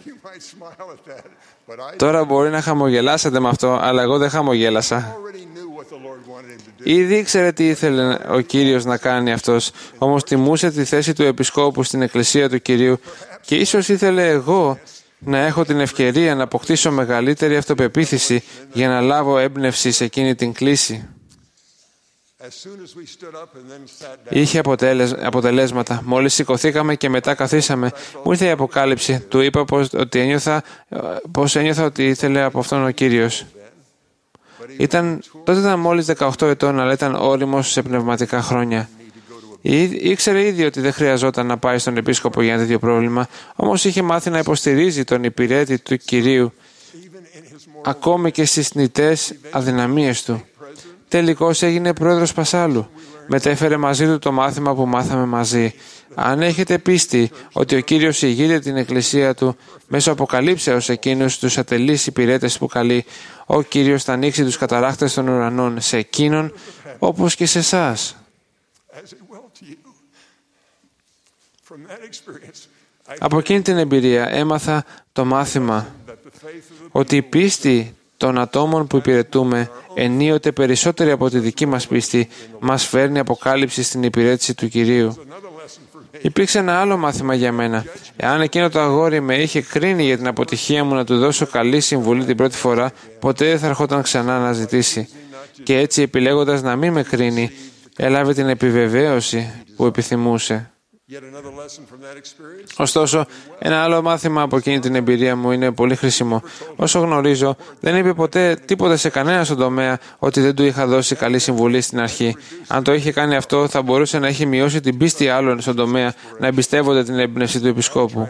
Τώρα μπορεί να χαμογελάσετε με αυτό, αλλά εγώ δεν χαμογέλασα. Ήδη ήξερε τι ήθελε ο Κύριος να κάνει αυτός, όμως τιμούσε τη θέση του επισκόπου στην Εκκλησία του Κυρίου και ίσως ήθελε εγώ να έχω την ευκαιρία να αποκτήσω μεγαλύτερη αυτοπεποίθηση για να λάβω έμπνευση σε εκείνη την κλίση. Είχε αποτελέσματα. Μόλις σηκωθήκαμε και μετά καθίσαμε, μου ήρθε η αποκάλυψη. Του είπα πως ένιωθα ότι ήθελε από αυτόν ο Κύριος. Τότε ήταν μόλις 18 ετών, αλλά ήταν όριμος σε πνευματικά χρόνια. Ήξερε ήδη ότι δεν χρειαζόταν να πάει στον επίσκοπο για ένα τέτοιο πρόβλημα, όμως είχε μάθει να υποστηρίζει τον υπηρέτη του Κυρίου, ακόμη και στις θνητές αδυναμίες του. Τελικώς έγινε πρόεδρος Πασάλου. Μετέφερε μαζί του το μάθημα που μάθαμε μαζί. Αν έχετε πίστη ότι ο Κύριος ηγείται την Εκκλησία του μέσω αποκαλύψεως εκείνους τους ατελείς υπηρέτες που καλεί, ο Κύριος θα ανοίξει τους καταράχτες των ουρανών σε εκείνον όπως και σε εσάς. Από εκείνη την εμπειρία έμαθα το μάθημα ότι η πίστη των ατόμων που υπηρετούμε, ενίοτε περισσότερη από τη δική μας πίστη, μας φέρνει αποκάλυψη στην υπηρέτηση του Κυρίου. Υπήρξε ένα άλλο μάθημα για μένα. Εάν εκείνο το αγόρι με είχε κρίνει για την αποτυχία μου να του δώσω καλή συμβουλή την πρώτη φορά, ποτέ δεν θα ερχόταν ξανά να ζητήσει. Και έτσι, επιλέγοντας να μην με κρίνει, έλαβε την επιβεβαίωση που επιθυμούσε. Ωστόσο, ένα άλλο μάθημα από εκείνη την εμπειρία μου είναι πολύ χρήσιμο. Όσο γνωρίζω, δεν είπε ποτέ τίποτα σε κανένα στον τομέα ότι δεν του είχα δώσει καλή συμβουλή στην αρχή. Αν το είχε κάνει αυτό, θα μπορούσε να έχει μειώσει την πίστη άλλων στον τομέα να εμπιστεύονται την έμπνευση του επισκόπου.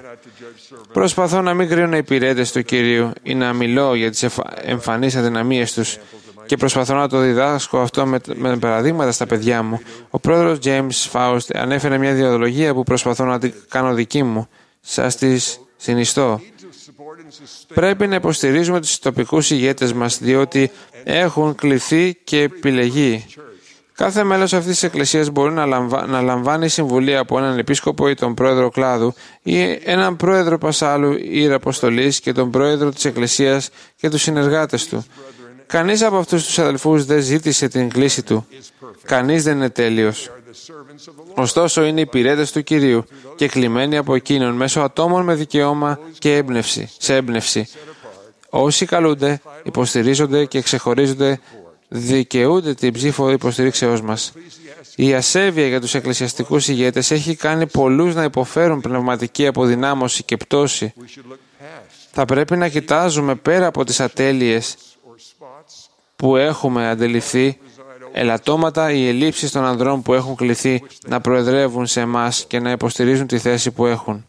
Προσπαθώ να μην κρίνω υπηρέτες του Κυρίου ή να μιλώ για τις εμφανείς αδυναμίες τους. και προσπαθώ να το διδάσκω αυτό με παραδείγματα στα παιδιά μου. Ο πρόεδρος James Faust ανέφερε μια ιδεολογία που προσπαθώ να την κάνω δική μου. Σας τη συνιστώ. Πρέπει να υποστηρίζουμε τους τοπικούς ηγέτες μας, διότι έχουν κληθεί και επιλεγεί. Κάθε μέλος αυτής της εκκλησίας μπορεί να λαμβάνει συμβουλή από έναν επίσκοπο ή τον πρόεδρο κλάδου ή έναν πρόεδρο πασάλου ή αποστολής και τον πρόεδρο της εκκλησίας και τους συνεργάτες του. Κανείς από αυτούς τους αδελφούς δεν ζήτησε την κλήση του. Κανείς δεν είναι τέλειος. Ωστόσο είναι υπηρέτες του Κυρίου και κλημένοι από εκείνον μέσω ατόμων με δικαίωμα και έμπνευση. Όσοι καλούνται, υποστηρίζονται και ξεχωρίζονται, δικαιούνται την ψήφο υποστηρίξεώς μας. Η ασέβεια για τους εκκλησιαστικούς ηγέτες έχει κάνει πολλούς να υποφέρουν πνευματική αποδυνάμωση και πτώση. Θα πρέπει να κοιτάζουμε πέρα από τις ατέλειες που έχουμε αντιληφθεί, ελαττώματα ή ελλείψεις των ανδρών που έχουν κληθεί να προεδρεύουν σε εμάς και να υποστηρίζουν τη θέση που έχουν.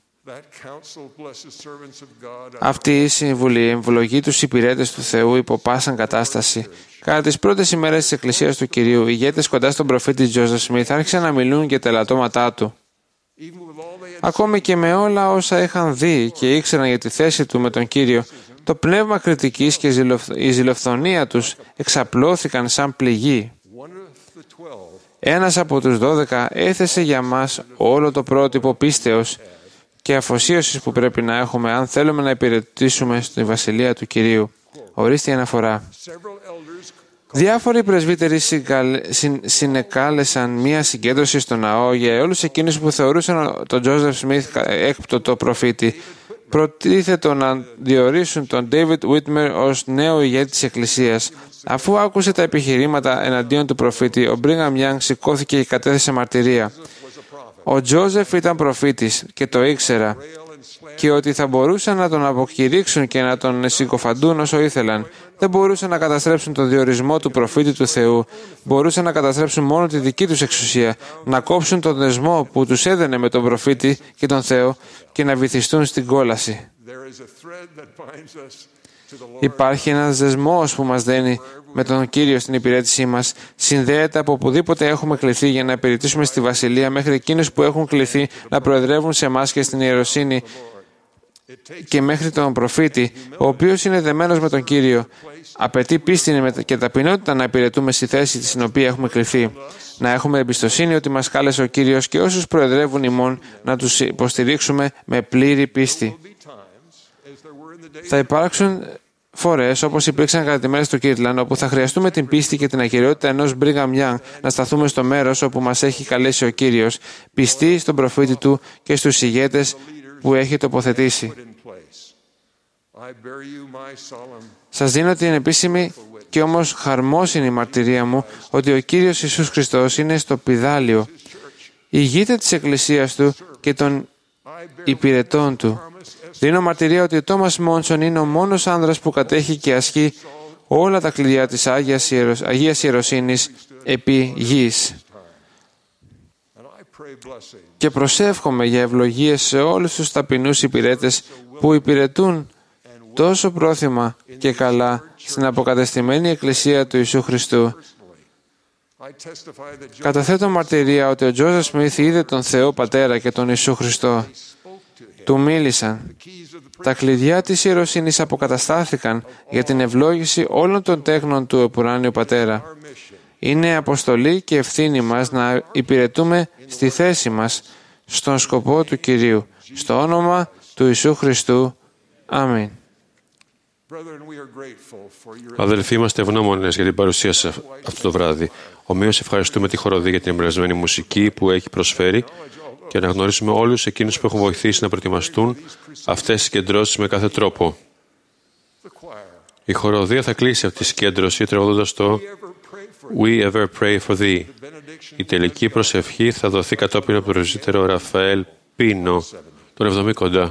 Αυτή η συμβουλή εμβολογεί τους υπηρέτες του Θεού υπό πάσαν κατάσταση. Κατά τις πρώτες ημέρες της Εκκλησίας του Κυρίου, οι ηγέτες κοντά στον προφήτη Τζόζεφ Σμιθ άρχισαν να μιλούν για τα ελαττώματά του. Ακόμη και με όλα όσα είχαν δει και ήξεραν για τη θέση του με τον Κύριο, το πνεύμα κριτικής και η ζηλοφθονία τους εξαπλώθηκαν σαν πληγή. Ένας από τους 12 έθεσε για μας όλο το πρότυπο πίστεως και αφοσίωσης που πρέπει να έχουμε αν θέλουμε να υπηρετήσουμε στη Βασιλεία του Κυρίου. Ορίστε η αναφορά. Διάφοροι πρεσβύτεροι συνεκάλεσαν μία συγκέντρωση στο ναό για όλους εκείνους που θεωρούσαν τον Τζόζεφ Σμιθ έκπτωτο προφήτη. Προτίθετο να διορίσουν τον Ντέιβιντ Βίτμερ ως νέο ηγέτη της Εκκλησίας. Αφού άκουσε τα επιχειρήματα εναντίον του προφήτη, ο Μπρίγαμ Γιάνγκ σηκώθηκε και κατέθεσε μαρτυρία. Ο Τζόζεφ ήταν προφήτης και το ήξερα και ότι θα μπορούσαν να τον αποκηρύξουν και να τον συκοφαντούν όσο ήθελαν. Δεν μπορούσαν να καταστρέψουν τον διορισμό του προφήτη του Θεού. Μπορούσαν να καταστρέψουν μόνο τη δική τους εξουσία, να κόψουν τον δεσμό που τους έδαινε με τον προφήτη και τον Θεό και να βυθιστούν στην κόλαση. Υπάρχει ένας δεσμός που μας δένει με τον Κύριο στην υπηρέτησή μας. Συνδέεται από οπουδήποτε έχουμε κληθεί για να υπηρετήσουμε στη Βασιλεία μέχρι εκείνους που έχουν κληθεί να προεδρεύουν σε εμάς και στην ιεροσύνη και μέχρι τον προφήτη, ο οποίος είναι δεμένος με τον Κύριο. Απαιτεί πίστη και ταπεινότητα να υπηρετούμε στη θέση στην οποία έχουμε κληθεί. Να έχουμε εμπιστοσύνη ότι μας κάλεσε ο Κύριος και όσους προεδρεύουν ημών να τους υποστηρίξουμε με πλήρη πίστη. Θα υπάρξουν φορές, όπως υπήρξαν κατά τη μέρα στο Κίρτλαντ, όπου θα χρειαστούμε την πίστη και την ακυριότητα ενός Μπρίγαμ Γιάνγκ να σταθούμε στο μέρος όπου μας έχει καλέσει ο Κύριος, πιστοί στον προφήτη του και στους ηγέτες που έχει τοποθετήσει. Σας δίνω την επίσημη και όμως χαρμόσυνη μαρτυρία μου ότι ο Κύριος Ιησούς Χριστός είναι στο πηδάλιο. Ηγείται της Εκκλησίας Του και των υπηρετών Του. Δίνω μαρτυρία ότι ο Τόμας Μόνσον είναι ο μόνος άνδρας που κατέχει και ασκεί όλα τα κλειδιά της Αγίας Ιεροσύνης επί γης. Και προσεύχομαι για ευλογίες σε όλους τους ταπεινούς υπηρέτες που υπηρετούν τόσο πρόθυμα και καλά στην αποκατεστημένη Εκκλησία του Ιησού Χριστού. Καταθέτω μαρτυρία ότι ο Τζόζεφ Σμιθ είδε τον Θεό Πατέρα και τον Ιησού Χριστό. Του μίλησαν. Τα κλειδιά της ιεροσύνης αποκαταστάθηκαν για την ευλόγηση όλων των τέχνων του επουράνιου Πατέρα. Είναι αποστολή και ευθύνη μας να υπηρετούμε στη θέση μας, στον σκοπό του Κυρίου, στο όνομα του Ιησού Χριστού. Αμήν. Αδελφοί, είμαστε ευγνώμονες για την παρουσία σας αυτό το βράδυ. Ομοίως ευχαριστούμε τη χοροδία για την εμπνευσμένη μουσική που έχει προσφέρει και αναγνωρίσουμε όλους εκείνους που έχουν βοηθήσει να προετοιμαστούν αυτές τις συγκεντρώσεις με κάθε τρόπο. Η χοροδία θα κλείσει αυτή τη συγκέντρωση τραγουδώντας το We ever pray for thee. Η τελική προσευχή θα δοθεί κατόπιν από τον πρεσβύτερο Ραφαέλ Πίνο, τον 70 κοντά.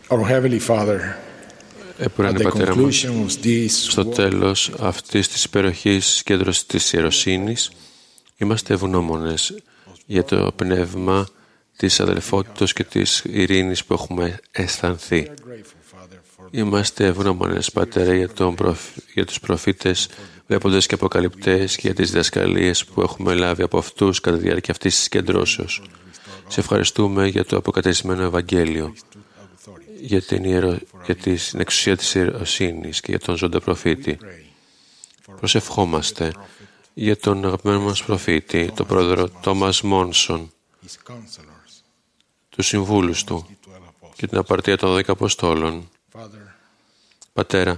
Our Heavenly Father, Επουρανή Πατέρα μας, στο τέλος αυτής της υπεροχής συγκέντρωσης της ιεροσύνης, είμαστε ευγνώμονες για το πνεύμα της αδελφότητας και της ειρήνης που έχουμε αισθανθεί. Είμαστε ευγνώμονες, Πατέρα, για τους προφήτες, βλέποντες και αποκαλυπτές και για τις διδασκαλίες που έχουμε λάβει από αυτούς κατά τη διάρκεια αυτής της συγκεντρώσεως. Σε ευχαριστούμε για το αποκατεστημένο Ευαγγέλιο, για την εξουσία της ιεροσύνης και για τον ζώντα προφήτη. Προσευχόμαστε για τον αγαπημένο μας προφήτη, τον πρόεδρο Τόμας Μόνσον, τους συμβούλους του και την απαρτία των 12 Αποστόλων. Πατέρα,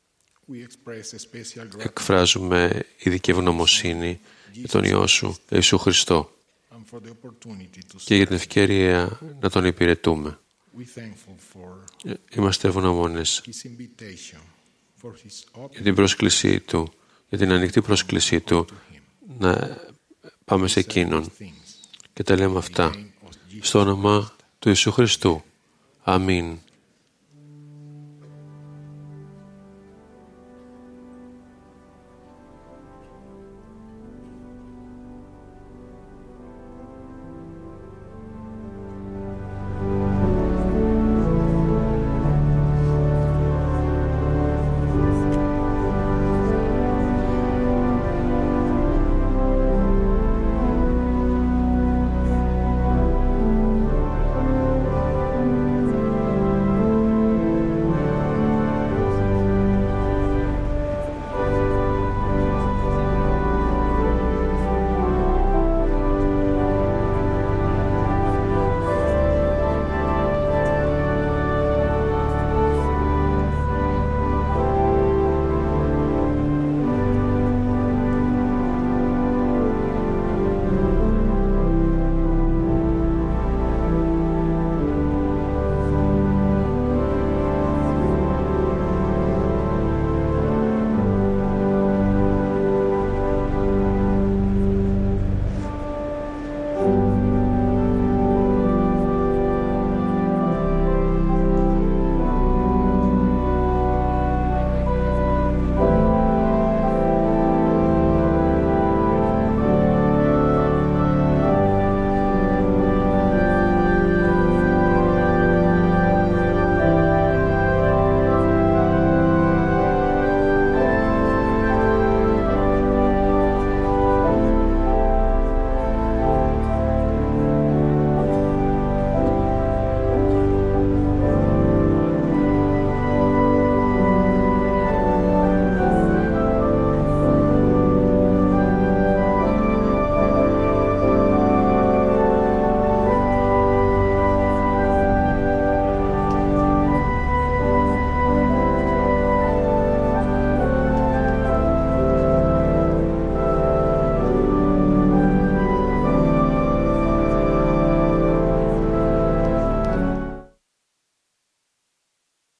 εκφράζουμε ειδική ευγνωμοσύνη για τον Υιό Σου, Ιησού Χριστό, και για την ευκαιρία να τον υπηρετούμε. Είμαστε ευγνώμονες για την πρόσκλησή Του, για την ανοιχτή πρόσκλησή Του να πάμε σε Εκείνον. Και τα λέμε αυτά στο όνομα του Ιησού Χριστού. Αμήν.